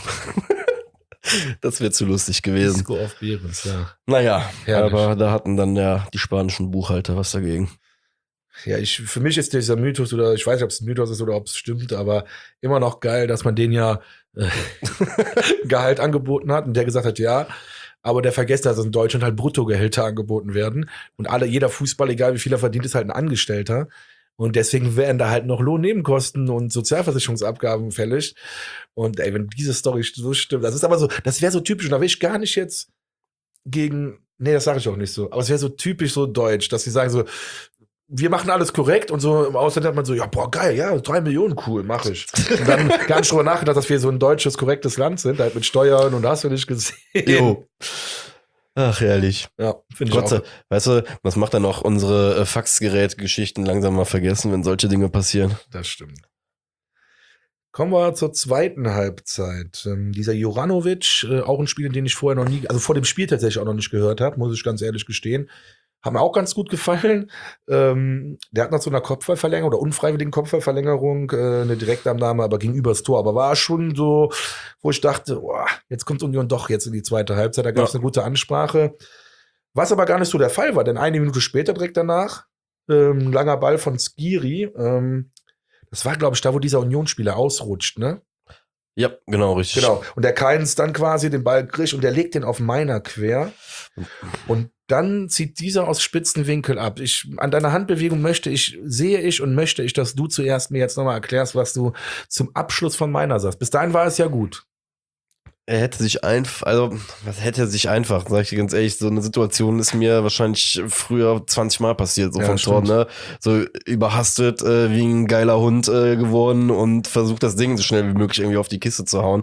Das wäre zu lustig gewesen. Isco auf Behrens, ja. Naja, Herrlich. aber da hatten dann ja die spanischen Buchhalter was dagegen. Ja, ich, für mich ist dieser Mythos, oder ich weiß nicht, ob es ein Mythos ist oder ob es stimmt, aber immer noch geil, dass man den ja äh, Gehalt angeboten hat und der gesagt hat, ja, aber der vergisst, dass in Deutschland halt Bruttogehälter angeboten werden und alle, jeder Fußball, egal wie viel er verdient, ist halt ein Angestellter. Und deswegen werden da halt noch Lohnnebenkosten und Sozialversicherungsabgaben fällig. Und ey, wenn diese Story so stimmt, das ist aber so, das wäre so typisch, und da will ich gar nicht jetzt gegen, nee, das sage ich auch nicht so, aber es wäre so typisch so deutsch, dass sie sagen so, wir machen alles korrekt und so im Ausland hat man so, ja, boah, geil, ja, drei Millionen, cool, mach ich. Und dann gar nicht drüber nachgedacht, dass wir so ein deutsches, korrektes Land sind, halt mit Steuern und hast du nicht gesehen. Jo. Ach, herrlich. Ja, finde ich Gott sei, auch. weißt du, was macht dann auch unsere äh, Faxgerät-Geschichten langsam mal vergessen, wenn solche Dinge passieren? Das stimmt. Kommen wir zur zweiten Halbzeit. Ähm, dieser Juranovic, äh, auch ein Spiel, den ich vorher noch nie, also vor dem Spiel tatsächlich auch noch nicht gehört habe, muss ich ganz ehrlich gestehen. Hat mir auch ganz gut gefallen. Ähm, der hat nach so einer Kopfballverlängerung oder unfreiwilligen Kopfballverlängerung äh, eine Direktabnahme, aber ging übers Tor. Aber war schon so, wo ich dachte, boah, jetzt kommt Union doch jetzt in die zweite Halbzeit. Da gab es Ja. eine gute Ansprache. Was aber gar nicht so der Fall war, denn eine Minute später direkt danach, ähm, langer Ball von Skiri. Ähm, das war, glaube ich, da, wo dieser Unionsspieler ausrutscht, ne? Ja, genau, richtig. Genau. Und der Keins dann quasi den Ball kriegt und der legt den auf meiner quer. Und dann zieht dieser aus spitzen Winkel ab. Ich, an deiner Handbewegung möchte ich, sehe ich und möchte ich, dass du zuerst mir jetzt nochmal erklärst, was du zum Abschluss von meiner sagst. Bis dahin war es ja gut. Er hätte sich einfach, also, was hätte er sich einfach, sag ich dir ganz ehrlich, so eine Situation ist mir wahrscheinlich früher zwanzig Mal passiert, so Ja, vom Tor, stimmt. ne? So überhastet, äh, wie ein geiler Hund äh, geworden und versucht das Ding so schnell wie möglich irgendwie auf die Kiste zu hauen.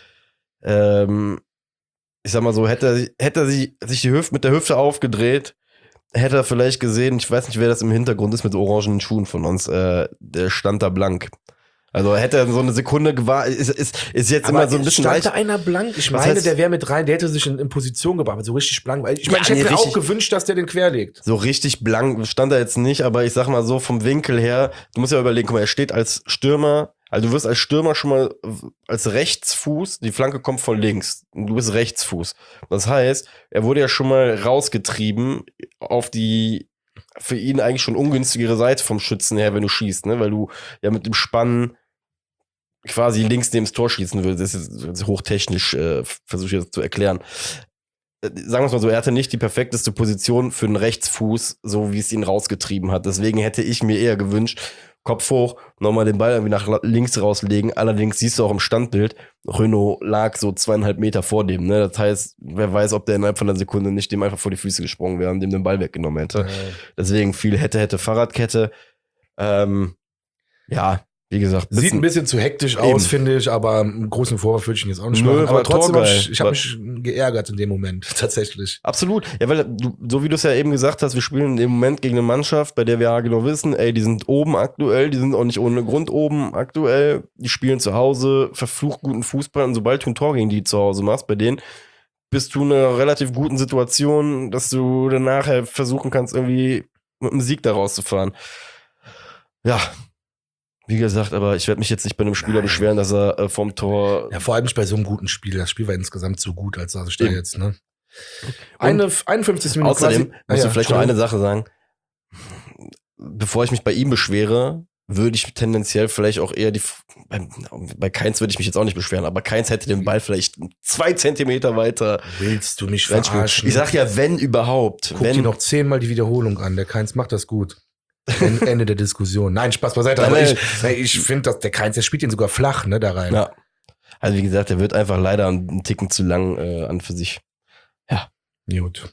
Ähm, ich sag mal so, hätte er, hätte er sich, sich die Hüfte mit der Hüfte aufgedreht, hätte er vielleicht gesehen, ich weiß nicht, wer das im Hintergrund ist mit orangenen Schuhen von uns, äh, der stand da blank. Also hätte er so eine Sekunde gewartet, ist, ist, ist jetzt Aber immer so ein bisschen stand leicht. da einer blank? Ich Was meine, heißt- der wäre mit rein, der hätte sich in, in Position gebracht, aber so richtig blank. Weil ich meine, Ja, ich hätte nee, mir auch richtig. gewünscht, dass der den querlegt. So richtig blank stand er jetzt nicht, aber ich sag mal so vom Winkel her, du musst ja überlegen, guck mal, er steht als Stürmer, also du wirst als Stürmer schon mal als Rechtsfuß, die Flanke kommt von links, und du bist Rechtsfuß. Das heißt, er wurde ja schon mal rausgetrieben auf die für ihn eigentlich schon ungünstigere Seite vom Schützen her, wenn du schießt, ne, weil du ja mit dem Spannen quasi links neben das Tor schießen würdest. Das ist jetzt hochtechnisch, äh, versuche ich jetzt zu erklären. Sagen wir es mal so, er hatte nicht die perfekteste Position für einen Rechtsfuß, so wie es ihn rausgetrieben hat. Deswegen hätte ich mir eher gewünscht, Kopf hoch, nochmal den Ball irgendwie nach links rauslegen. Allerdings siehst du auch im Standbild, Renault lag so zweieinhalb Meter vor dem. Ne? Das heißt, wer weiß, ob der innerhalb von einer Sekunde nicht dem einfach vor die Füße gesprungen wäre und dem den Ball weggenommen hätte. Deswegen viel hätte, hätte Fahrradkette. Ähm, ja, wie gesagt, Sieht ein bisschen zu hektisch aus, finde ich, aber einen großen Vorwurf würde ich ihn jetzt auch nicht Nö, machen. Aber war trotzdem, torgeil. ich, ich habe mich geärgert in dem Moment, tatsächlich. Absolut. Ja, weil du, so wie du es ja eben gesagt hast, wir spielen in dem Moment gegen eine Mannschaft, bei der wir ja genau wissen, ey, die sind oben aktuell, die sind auch nicht ohne Grund oben aktuell, die spielen zu Hause, verflucht guten Fußball und sobald du ein Tor gegen die zu Hause machst, bei denen bist du in einer relativ guten Situation, dass du dann nachher versuchen kannst, irgendwie mit einem Sieg da rauszufahren. Ja, wie gesagt, aber ich werde mich jetzt nicht bei einem Spieler Nein. beschweren, dass er äh, vom Tor. Ja, vor allem nicht bei so einem guten Spiel. Das Spiel war insgesamt so gut, als dass ich da Eben. jetzt, ne? Eine, einundfünfzig Minuten. Außerdem quasi, musst ah, du ja, vielleicht noch eine Sache sagen. Bevor ich mich bei ihm beschwere, würde ich tendenziell vielleicht auch eher die. Bei, bei Keins würde ich mich jetzt auch nicht beschweren, aber Keins hätte den Ball vielleicht zwei Zentimeter weiter. Willst du mich reinspielen. verarschen? Ich sag ja, wenn überhaupt. Guck wenn, dir noch zehnmal die Wiederholung an. Der Keins macht das gut. Ende der Diskussion. Nein, Spaß beiseite. Nein, Aber nein. ich, ich finde, dass der Keins, der spielt ihn sogar flach, ne, da rein. Ja. Also wie gesagt, der wird einfach leider einen Ticken zu lang äh, an für sich. Ja. Gut.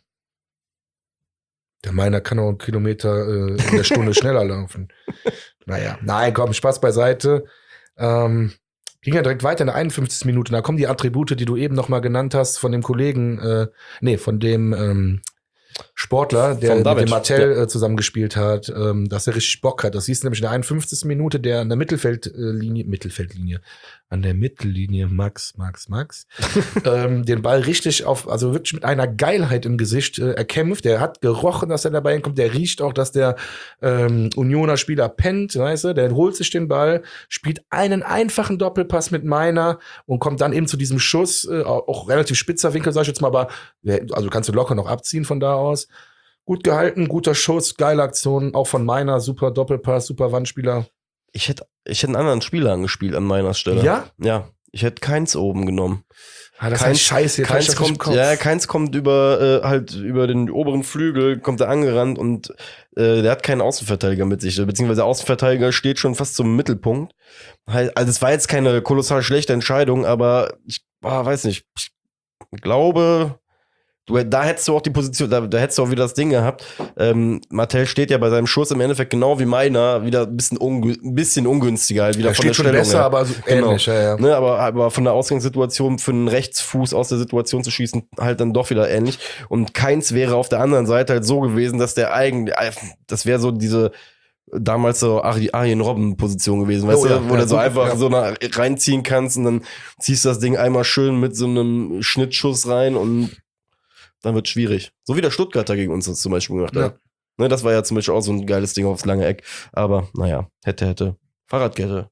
Der Meiner kann auch einen Kilometer äh, in der Stunde schneller laufen. Naja, nein, komm, Spaß beiseite. Ähm, ging ja direkt weiter in der einundfünfzigsten Minute. Da kommen die Attribute, die du eben noch mal genannt hast, von dem Kollegen, äh, nee, von dem ähm, Sportler, der Vom mit David, dem Martell ja. äh, zusammengespielt hat, ähm, dass er richtig Bock hat. Das hieß nämlich in der einundfünfzigsten Minute, der an der Mittelfeldlinie, Mittelfeldlinie, an der Mittellinie, Max, Max, Max, ähm, den Ball richtig auf, also wirklich mit einer Geilheit im Gesicht äh, erkämpft. Der hat gerochen, dass er dabei hinkommt. Der riecht auch, dass der ähm, Unioner Spieler pennt, weißt du? Der holt sich den Ball, spielt einen einfachen Doppelpass mit Meiner und kommt dann eben zu diesem Schuss, äh, auch relativ spitzer Winkel, sag ich jetzt mal, aber also kannst du locker noch abziehen von da aus. Gut gehalten, guter Schuss, geile Aktion, auch von Meiner, super Doppelpass, super Wandspieler. Ich hätte ich hätte einen anderen Spieler angespielt an meiner Stelle. Ja? Ja. Ich hätte Keins oben genommen. Ah, das Keins, heißt Scheiße, jetzt hab ich Keins das nicht im kommt, Kopf. ja, Keins kommt über äh, halt über den oberen Flügel, kommt er angerannt und äh, der hat keinen Außenverteidiger mit sich, beziehungsweise der Außenverteidiger steht schon fast zum Mittelpunkt. Also es war jetzt keine kolossal schlechte Entscheidung, aber ich ah, weiß nicht, ich glaube, du, da hättest du auch die Position, da, da hättest du auch wieder das Ding gehabt. Ähm, Martell steht ja bei seinem Schuss im Endeffekt genau wie meiner, wieder ein bisschen, ungü ein bisschen ungünstiger, halt wieder Der von der steht schon Stellung besser, her. aber so Genau. ähnlich, ja, ja. Ne, aber, aber von der Ausgangssituation für einen Rechtsfuß aus der Situation zu schießen, halt dann doch wieder ähnlich. Und Keins wäre auf der anderen Seite halt so gewesen, dass der eigentlich, das wäre so diese damals so Arjen Robben-Position gewesen, weißt Oh, du, ja, wo ja, du so gut, einfach ja. so nach, reinziehen kannst und dann ziehst du das Ding einmal schön mit so einem Schnittschuss rein und dann wird schwierig. So wie der Stuttgarter gegen uns das zum Beispiel gemacht hat. Ja. Ne, das war ja zum Beispiel auch so ein geiles Ding aufs lange Eck. Aber naja, hätte, hätte. Fahrradkette.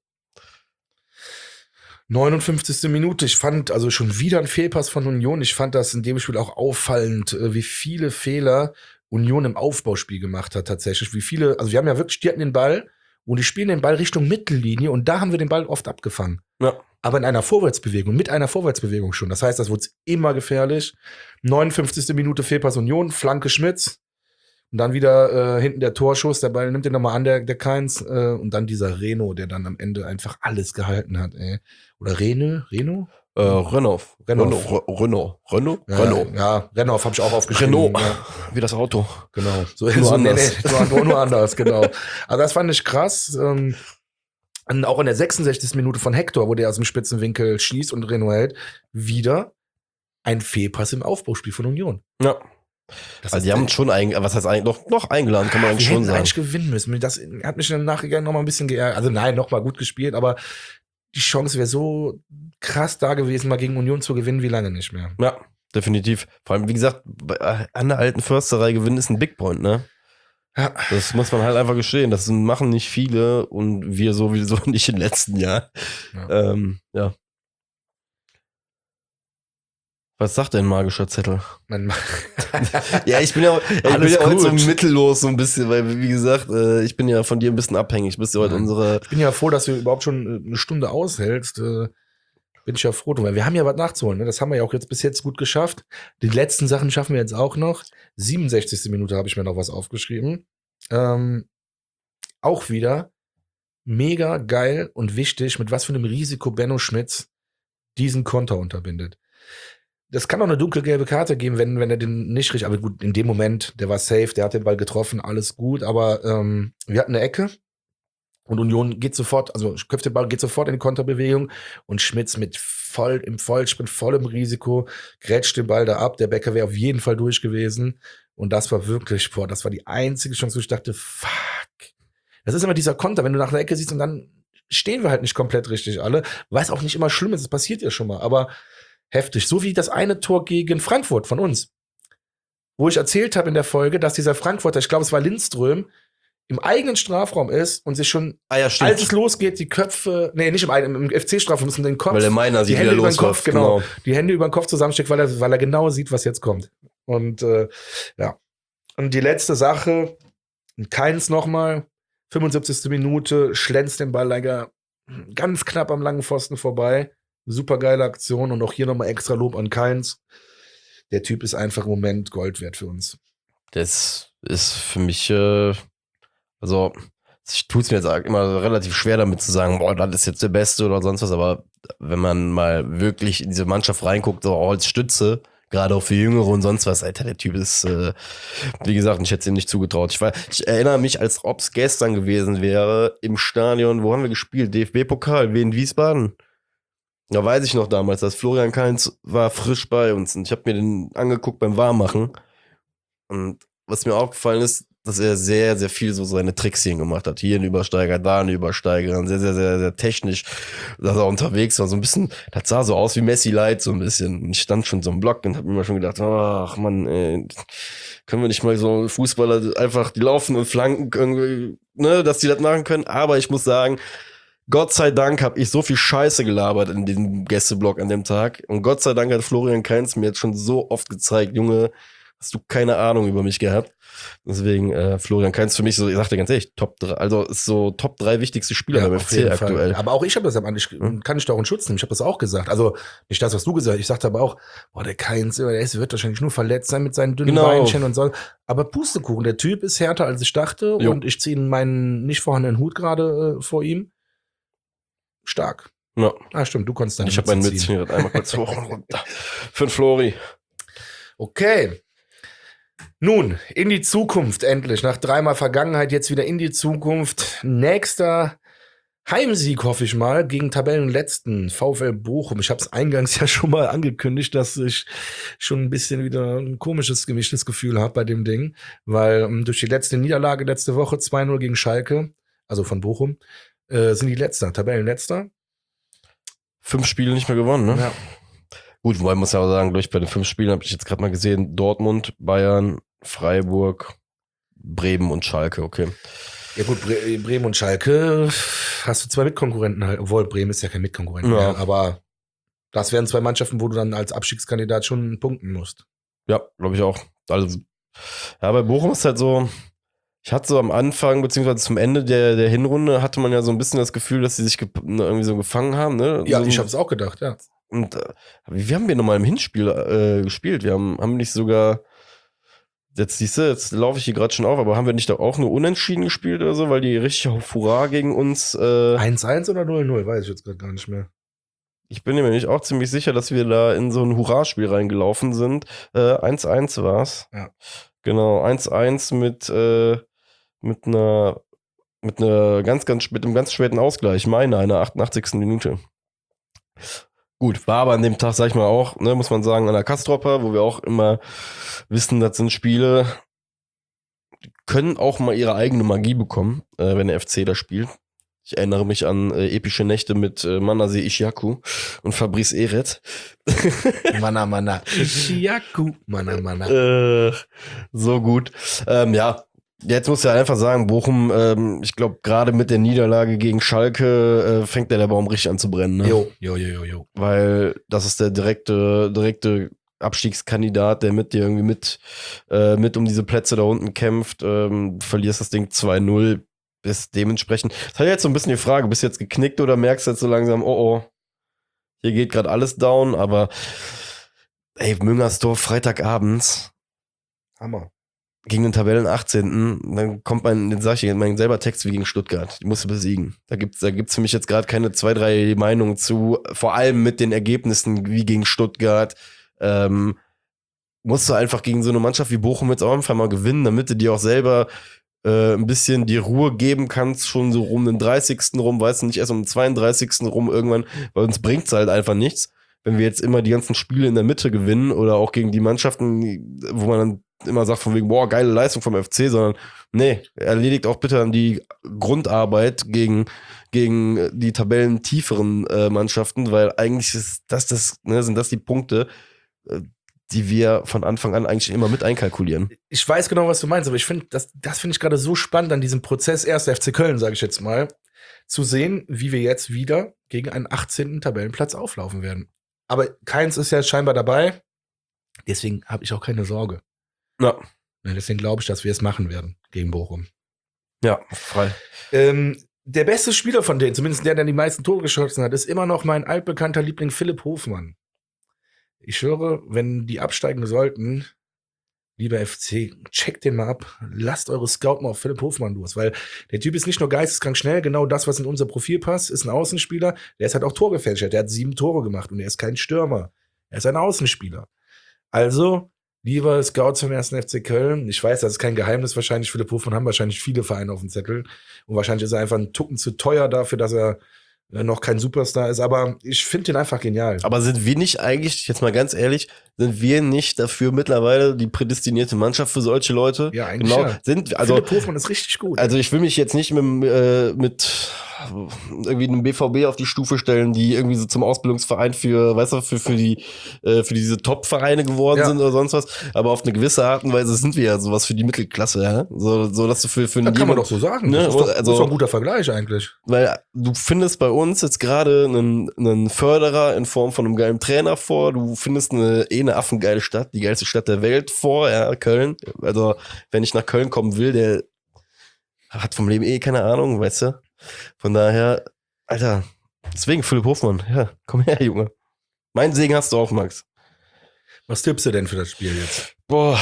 neunundfünfzigste Minute. Ich fand also schon wieder ein Fehlpass von Union. Ich fand das in dem Spiel auch auffallend, äh, wie viele Fehler Union im Aufbauspiel gemacht hat tatsächlich. Wie viele, also wir haben ja wirklich, die hatten den Ball und die spielen den Ball Richtung Mittellinie und da haben wir den Ball oft abgefangen. Ja. Aber in einer Vorwärtsbewegung, mit einer Vorwärtsbewegung schon. Das heißt, das wurde immer gefährlich. neunundfünfzigste Minute Fehlpass Union, Flanke Schmitz. Und dann wieder äh, hinten der Torschuss, der Ball nimmt den nochmal an, der, der Keins. Äh, und dann dieser Reno, der dann am Ende einfach alles gehalten hat, ey. Oder Rene? Reno? Äh, Renault. Renault. Renault. Renault. Renault? Ja, Renault. Ja, Renault habe ich auch aufgeschrieben. Renault. Ja, Wie das Auto. genau. So, Nur so, anders. Nee, nee, nur, nur anders, genau. Also das fand ich krass. Ähm, und auch in der sechsundsechzigsten Minute von Hector, wo der aus dem Spitzenwinkel schießt und Renault hält, wieder ein Fehlpass im Aufbauspiel von Union. Ja. Das Also ist- die haben schon eingeladen, was heißt eigentlich, noch, noch eingeladen, kann man eigentlich wir schon hätten sagen. eigentlich gewinnen müssen. Das hat mich im Nachhinein noch mal ein bisschen geärgert. Also nein, noch mal gut gespielt, aber die Chance wäre so krass da gewesen, mal gegen Union zu gewinnen, wie lange nicht mehr. Ja, definitiv. Vor allem, wie gesagt, bei, an der alten Försterei gewinnen ist ein Big Point, ne? Ja. Das muss man halt einfach gestehen. Das machen nicht viele und wir sowieso nicht im letzten Jahr. Ja. Ähm, ja. Was sagt denn magischer Zettel? Man, Ja, ich bin ja, ich bin Alles ja heute so gut. mittellos so ein bisschen, weil, wie gesagt, äh, ich bin ja von dir ein bisschen abhängig. Bist du heute Nein. unsere. ich bin ja froh, dass du überhaupt schon äh, eine Stunde aushältst. Äh, bin ich ja froh drum, weil wir haben ja was nachzuholen. Ne? Das haben wir ja auch jetzt bis jetzt gut geschafft. Die letzten Sachen schaffen wir jetzt auch noch. siebenundsechzigste Minute habe ich mir noch was aufgeschrieben. Ähm, auch wieder mega geil und wichtig, mit was für einem Risiko Benno Schmitz diesen Konter unterbindet. Das kann auch eine dunkelgelbe Karte geben, wenn, wenn er den nicht richtig, aber gut, in dem Moment, der war safe, der hat den Ball getroffen, alles gut, aber ähm, wir hatten eine Ecke Und Union geht sofort, also köpft den Ball, geht sofort in die Konterbewegung und Schmitz mit voll im Vollsprint, vollem Risiko, grätscht den Ball da ab. Der Becker wäre auf jeden Fall durch gewesen. Und das war wirklich, boah, das war die einzige Chance, wo ich dachte, fuck. Das ist immer dieser Konter, wenn du nach der Ecke siehst und dann stehen wir halt nicht komplett richtig alle, weil es auch nicht immer schlimm ist, es passiert ja schon mal, aber heftig. So wie das eine Tor gegen Frankfurt von uns, wo ich erzählt habe in der Folge, dass dieser Frankfurter, ich glaube, es war Lindström, im eigenen Strafraum ist und sich schon, Ah ja, stimmt. als es losgeht, die Köpfe, nee, nicht im eigenen, im F C-Strafraum, müssen den Kopf, Weil der Meiner die sich Hände wieder über den Kopf, losläuft. genau, Genau. die Hände über den Kopf zusammensteckt, weil er, weil er genau sieht, was jetzt kommt. Und äh, ja. Und die letzte Sache, Keins nochmal, fünfundsiebzigste Minute, schlänzt den Ball leider ganz knapp am langen Pfosten vorbei. Super geile Aktion und auch hier nochmal extra Lob an Keins. Der Typ ist einfach im Moment Gold wert für uns. Das ist für mich, äh, also, ich tue es mir jetzt immer relativ schwer damit zu sagen, boah, das ist jetzt der Beste oder sonst was, aber wenn man mal wirklich in diese Mannschaft reinguckt, so als Stütze, gerade auch für Jüngere und sonst was, Alter, der Typ ist, äh, wie gesagt, ich hätte es ihm nicht zugetraut. Ich, war, ich erinnere mich, als ob es gestern gewesen wäre, im Stadion, wo haben wir gespielt? D F B-Pokal, Wien Wiesbaden. Da weiß ich noch damals, dass Florian Kainz war frisch bei uns und ich habe mir den angeguckt beim Warmmachen. Und was mir aufgefallen ist, dass er sehr, sehr viel so seine Tricks hier gemacht hat. Hier ein Übersteiger, da ein Übersteiger, sehr, sehr, sehr, sehr technisch, dass er unterwegs war. So ein bisschen, das sah so aus wie Messi Light, so ein bisschen. Und ich stand schon so im Block und hab mir schon gedacht, ach Mann, ey, können wir nicht mal so Fußballer einfach die laufen und flanken irgendwie, ne, dass die das machen können. Aber ich muss sagen, Gott sei Dank habe ich so viel Scheiße gelabert in diesem Gästeblock an dem Tag. Und Gott sei Dank hat Florian Kainz mir jetzt schon so oft gezeigt, Junge, hast du keine Ahnung über mich gehabt. Deswegen, äh, Florian Kainz für mich so, ich sag dir ganz ehrlich, Top drei, also ist so Top drei wichtigste Spieler beim F C aktuell. Aber auch ich habe das am Anfang, hm? kann ich da auch in Schutz nehmen. Ich habe das auch gesagt. Also nicht das, was du gesagt hast. Ich sagte aber auch, boah, der Kainz, der ist, wird wahrscheinlich nur verletzt sein mit seinen dünnen Genau. Beinchen und so. Aber Pustekuchen, der Typ ist härter, als ich dachte. Jo. Und ich ziehe meinen nicht vorhandenen Hut gerade äh, vor ihm. Stark. Ja. Ah, stimmt, du konntest dann Ich habe meinen Mützchen gerade einmal kurz hoch und runter. Für den Flori. Okay. Nun, in die Zukunft endlich. Nach dreimal Vergangenheit jetzt wieder in die Zukunft. Nächster Heimsieg, hoffe ich mal, gegen Tabellenletzten VfL Bochum. Ich habe es eingangs ja schon mal angekündigt, dass ich schon ein bisschen wieder ein komisches, gemischtes Gefühl habe bei dem Ding. Weil um, durch die letzte Niederlage letzte Woche zwei null gegen Schalke, also von Bochum, äh, sind die Letzter, Tabellenletzter. Fünf Spiele nicht mehr gewonnen, ne? Ja. Gut, wobei muss ja auch sagen, durch bei den fünf Spielen habe ich jetzt gerade mal gesehen, Dortmund, Bayern, Freiburg, Bremen und Schalke, okay. Ja gut, Bre Bremen und Schalke hast du zwei Mitkonkurrenten halt, obwohl Bremen ist ja kein Mitkonkurrent Ja. mehr, aber das wären zwei Mannschaften, wo du dann als Abstiegskandidat schon punkten musst. Ja, glaube ich auch. Also, ja, bei Bochum ist halt so, ich hatte so am Anfang, beziehungsweise zum Ende der, der Hinrunde, hatte man ja so ein bisschen das Gefühl, dass sie sich irgendwie so gefangen haben, ne? Ja, so, ich habe es auch gedacht, ja. Und äh, wie haben wir nochmal im Hinspiel äh, gespielt? Wir haben, haben nicht sogar, jetzt siehst du, jetzt laufe ich hier gerade schon auf, aber haben wir nicht auch nur unentschieden gespielt oder so, weil die richtig auf Hurra gegen uns. Äh, eins eins oder null null, weiß ich jetzt gerade gar nicht mehr. ich bin mir nicht auch ziemlich sicher, dass wir da in so ein Hurra-Spiel reingelaufen sind. Äh, eins eins war's. Ja. Genau, eins eins mit, äh, mit einer, mit einer ganz, ganz, mit einem ganz späten Ausgleich. Meine, einer achtundachtzigsten Minute. Gut, war aber an dem Tag, sag ich mal auch, ne, muss man sagen, an der Kastropper, wo wir auch immer wissen, das sind Spiele, die können auch mal ihre eigene Magie bekommen, äh, wenn der F C da spielt. Ich erinnere mich an äh, epische Nächte mit äh, Manase Ishiaku und Fabrice Eret. Mana, mana. Ishiaku. Mana, mana. äh, so gut. Ähm, ja, jetzt muss ich einfach sagen, Bochum, ähm, ich glaube, gerade mit der Niederlage gegen Schalke äh, fängt der, der Baum richtig an zu brennen. Ne? Jo, jo, jo, jo, jo. Weil das ist der direkte, direkte Abstiegskandidat, der mit dir irgendwie mit, äh, mit um diese Plätze da unten kämpft. Ähm, verlierst das Ding zwei null. Ist dementsprechend. Das hat jetzt so ein bisschen die Frage, bist du jetzt geknickt oder merkst du jetzt so langsam, oh oh, hier geht gerade alles down, aber ey, Müngersdorf Freitagabends Hammer. gegen den Tabellen achtzehnten Dann kommt mein, den sag ich, mein selber Text wie gegen Stuttgart. Die musst du besiegen. Da gibt's, da gibt's für mich jetzt gerade keine zwei, drei Meinungen zu, vor allem mit den Ergebnissen wie gegen Stuttgart. Ähm, musst du einfach gegen so eine Mannschaft wie Bochum jetzt auch einfach mal gewinnen, damit du dir auch selber äh, ein bisschen die Ruhe geben kannst, schon so rum den dreißigsten rum, weißt du, nicht erst um den zweiunddreißigsten rum irgendwann, weil uns bringt's halt einfach nichts, wenn wir jetzt immer die ganzen Spiele in der Mitte gewinnen oder auch gegen die Mannschaften, wo man dann immer sagt von wegen, boah, geile Leistung vom F C, sondern nee, erledigt auch bitte dann die Grundarbeit gegen, gegen die tabellentieferen äh, Mannschaften, weil eigentlich ist das, das, ne, sind das die Punkte, äh, die wir von Anfang an eigentlich immer mit einkalkulieren. Ich weiß genau, was du meinst, aber ich finde, das, das finde ich gerade so spannend an diesem Prozess erster F C Köln, sage ich jetzt mal, zu sehen, wie wir jetzt wieder gegen einen achtzehnten Tabellenplatz auflaufen werden. Aber keins ist ja scheinbar dabei, deswegen habe ich auch keine Sorge. Ja. Deswegen glaube ich, dass wir es machen werden gegen Bochum. Ja, frei. Ähm, der beste Spieler von denen, zumindest der, der die meisten Tore geschossen hat, ist immer noch mein altbekannter Liebling Philipp Hofmann. Ich höre, wenn die absteigen sollten, lieber F C, checkt den mal ab. Lasst eure Scout mal auf Philipp Hofmann los, weil der Typ ist nicht nur geisteskrank schnell, genau das, was in unser Profil passt, ist ein Außenspieler, der ist halt auch Torgefälscher, der hat sieben Tore gemacht und er ist kein Stürmer. Er ist ein Außenspieler. Also, lieber Scouts vom ersten F C Köln, ich weiß, das ist kein Geheimnis wahrscheinlich, Philipp Hofmann haben wahrscheinlich viele Vereine auf dem Zettel und wahrscheinlich ist er einfach ein Tucken zu teuer dafür, dass er noch kein Superstar ist, aber ich finde den einfach genial. Aber sind wir nicht eigentlich, jetzt mal ganz ehrlich, sind wir nicht dafür mittlerweile die prädestinierte Mannschaft für solche Leute? Ja, eigentlich genau. ja. Sind, also, Philipp Hofmann ist richtig gut. Also ich will mich jetzt nicht mit, äh, mit irgendwie einem B V B auf die Stufe stellen, die irgendwie so zum Ausbildungsverein für, weißt du, für, für die, äh, für diese Top-Vereine geworden Ja. sind oder sonst was. Aber auf eine gewisse Art und Weise sind wir ja sowas für die Mittelklasse, ja. So, so dass du für, für Da kann man jemand- doch so sagen. Ne, Das ist doch, also- das ist doch ein guter Vergleich eigentlich. Weil du findest bei uns jetzt gerade einen, einen Förderer in Form von einem geilen Trainer vor, du findest eine eh eine affengeile Stadt, die geilste Stadt der Welt vor, ja, Köln. Also, wenn ich nach Köln kommen will, der hat vom Leben eh keine Ahnung, weißt du? Von daher, Alter, deswegen Philipp Hofmann, ja, komm her, Junge. Mein Segen hast du auch, Max. Was tippst du denn für das Spiel jetzt? Boah.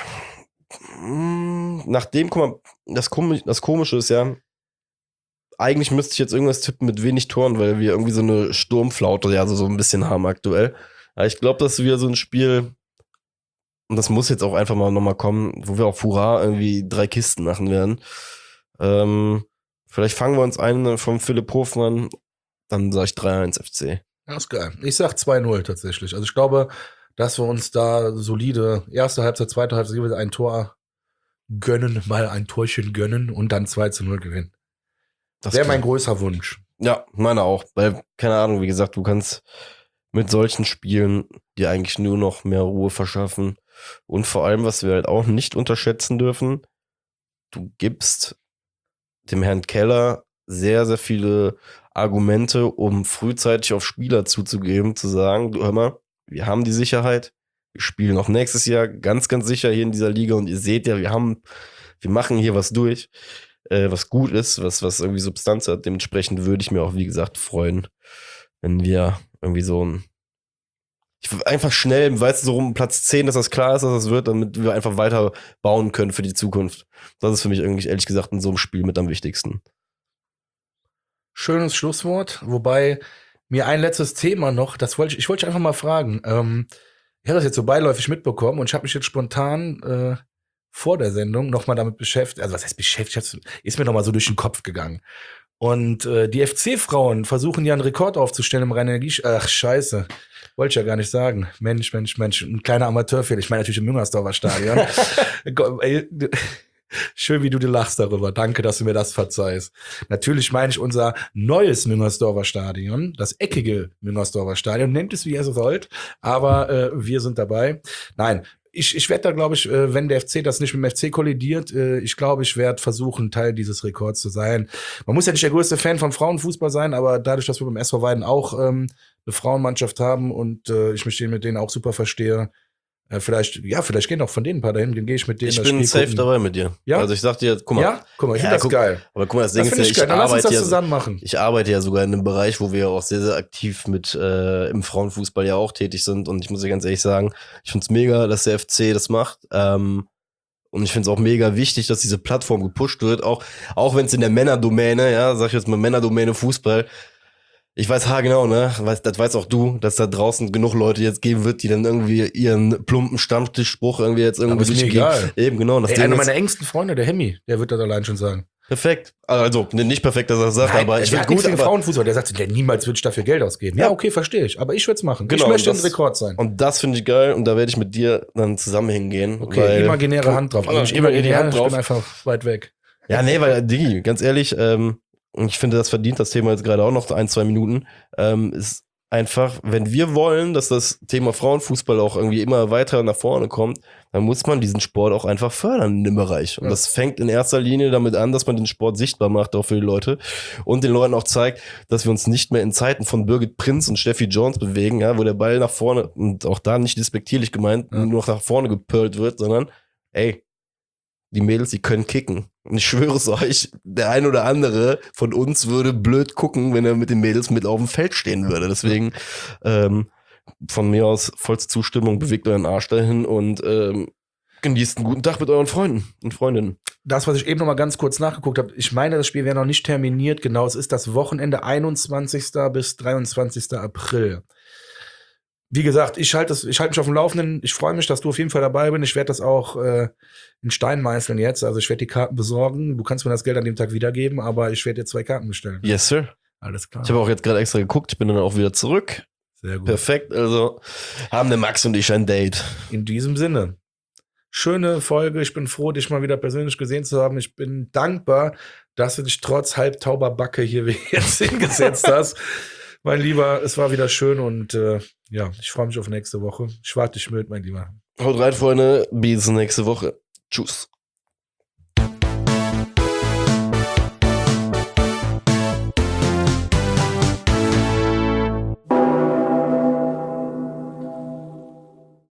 Mm, Nachdem, guck mal, das, Komi- das Komische ist ja, eigentlich müsste ich jetzt irgendwas tippen mit wenig Toren, weil wir irgendwie so eine Sturmflaute ja so, so ein bisschen haben aktuell. Aber ich glaube, dass wir so ein Spiel, und das muss jetzt auch einfach mal nochmal kommen, wo wir auf Hurra irgendwie drei Kisten machen werden. Ähm, vielleicht fangen wir uns ein vom Philipp Hofmann, dann sage ich drei eins F C. Das ist geil. Ich sag zwei null tatsächlich. Also ich glaube, dass wir uns da solide erste Halbzeit, zweite Halbzeit jeweils ein Tor gönnen, mal ein Torchen gönnen und dann zwei zu null gewinnen. Das wäre mein größter Wunsch. Ja, meiner auch. Weil, keine Ahnung, wie gesagt, du kannst mit solchen Spielen dir eigentlich nur noch mehr Ruhe verschaffen. Und vor allem, was wir halt auch nicht unterschätzen dürfen, du gibst dem Herrn Keller sehr, sehr viele Argumente, um frühzeitig auf Spieler zuzugeben, zu sagen, du hör mal, wir haben die Sicherheit, wir spielen auch nächstes Jahr ganz, ganz sicher hier in dieser Liga und ihr seht ja, wir haben, wir machen hier was durch, äh, was gut ist, was, was irgendwie Substanz hat. Dementsprechend würde ich mir auch, wie gesagt, freuen, wenn wir irgendwie so ein Ich einfach schnell, weißt du, so rum Platz zehn, dass das klar ist, dass das wird, damit wir einfach weiter bauen können für die Zukunft. Das ist für mich irgendwie, ehrlich gesagt, in so einem Spiel mit am wichtigsten. Schönes Schlusswort, wobei mir ein letztes Thema noch, das wollte ich, ich wollte dich einfach mal fragen. Ähm, ich habe das jetzt so beiläufig mitbekommen und ich habe mich jetzt spontan äh, vor der Sendung nochmal damit beschäftigt, also was heißt beschäftigt, ist mir nochmal so durch den Kopf gegangen. Und äh, die F C-Frauen versuchen ja einen Rekord aufzustellen im Rhein-Energie. Ach, scheiße. Wollte ich ja gar nicht sagen. Mensch, Mensch, Mensch. Ein kleiner Amateurfehler. Ich meine natürlich im Müngersdorfer Stadion. Ey, schön, wie du dir lachst darüber. Danke, dass du mir das verzeihst. Natürlich meine ich unser neues Müngersdorfer Stadion, das eckige Müngersdorfer Stadion. Nennt es, wie ihr es wollt. Aber äh, wir sind dabei. Nein, ich, ich werde da, glaube ich, äh, wenn der F C das nicht mit dem F C kollidiert, äh, ich glaube, ich werde versuchen, Teil dieses Rekords zu sein. Man muss ja nicht der größte Fan von Frauenfußball sein, aber dadurch, dass wir beim S V Weiden auch ähm, eine Frauenmannschaft haben und äh, ich mich mit denen auch super verstehe, äh, vielleicht, ja, vielleicht gehen auch von denen ein paar dahin, dann gehe ich mit denen Ich das bin Spiel safe gucken. dabei mit dir. Ja? Also ich sag dir, guck mal. Ja? Guck mal, ich Ja, finde das guck- geil. Aber guck mal, das Ding Das ist finde ja, ich ich geil. Dann lass uns arbeite das ja, zusammen machen. ich arbeite ja sogar in einem Bereich, wo wir auch sehr, sehr aktiv mit äh, im Frauenfußball ja auch tätig sind. Und ich muss dir ganz ehrlich sagen, ich find's mega, dass der F C das macht. Ähm, und ich find's auch mega wichtig, dass diese Plattform gepusht wird, auch, auch wenn es in der Männerdomäne, ja, sag ich jetzt mal Männerdomäne Fußball, Ich weiß haargenau, ne? Weiß, das weißt auch du, dass da draußen genug Leute jetzt geben wird, die dann irgendwie ihren plumpen Stammtischspruch irgendwie jetzt irgendwie Aber ist mir durchgehen. egal. Eben, genau. Das Ey, Ding einer ist meiner engsten Freunde, der Hemmi, der wird das allein schon sagen. perfekt. Also, ne, nicht perfekt, dass er das sagt, Nein, aber ich der finde hat nichts gut, gegen aber Frauenfußball. Der sagt, der niemals würde ich dafür Geld ausgeben. Ja, Ja. okay, verstehe ich. Aber ich würde es machen. Genau, ich möchte das- ein Rekord sein. und das finde ich geil und da werde ich mit dir dann zusammen hingehen. Okay, weil, imaginäre Hand drauf. Also Ja, nicht imaginäre imaginär, Hand ich drauf. bin einfach weit weg. Ja, nee, weil, Digi, ganz ehrlich, ähm, und ich finde, das verdient das Thema jetzt gerade auch noch ein, zwei Minuten, ähm, ist einfach, wenn wir wollen, dass das Thema Frauenfußball auch irgendwie immer weiter nach vorne kommt, dann muss man diesen Sport auch einfach fördern in dem Bereich. Und Ja. das fängt in erster Linie damit an, dass man den Sport sichtbar macht, auch für die Leute und den Leuten auch zeigt, dass wir uns nicht mehr in Zeiten von Birgit Prinz und Steffi Jones bewegen, ja, wo der Ball nach vorne, und auch da nicht despektierlich gemeint, Ja. nur noch nach vorne gepölt wird, sondern, ey, die Mädels, die können kicken. Und ich schwöre es euch, der ein oder andere von uns würde blöd gucken, wenn er mit den Mädels mit auf dem Feld stehen würde. Deswegen ähm, von mir aus vollste Zustimmung, bewegt euren Arsch dahin und ähm, genießt einen guten Tag mit euren Freunden und Freundinnen. Das, was ich eben noch mal ganz kurz nachgeguckt habe, ich meine, das Spiel wäre noch nicht terminiert. Genau, es ist das Wochenende einundzwanzigsten bis dreiundzwanzigsten April. Wie gesagt, ich halte ich halte mich auf dem Laufenden. Ich freue mich, dass du auf jeden Fall dabei bist. Ich werde das auch äh, in Stein meißeln jetzt. Also ich werde die Karten besorgen. Du kannst mir das Geld an dem Tag wiedergeben, aber ich werde dir zwei Karten bestellen. Yes, sir. Alles klar. Ich habe auch jetzt gerade extra geguckt, ich bin dann auch wieder zurück. Sehr gut. Perfekt, also haben der Max und ich ein Date. In diesem Sinne. Schöne Folge. Ich bin froh, dich mal wieder persönlich gesehen zu haben. Ich bin dankbar, dass du dich trotz halbtauber Backe hier jetzt hingesetzt hast. Mein Lieber, es war wieder schön und äh, ja, ich freue mich auf nächste Woche. Ich warte dich mit, mein Lieber. Haut rein, Freunde, bis nächste Woche. Tschüss.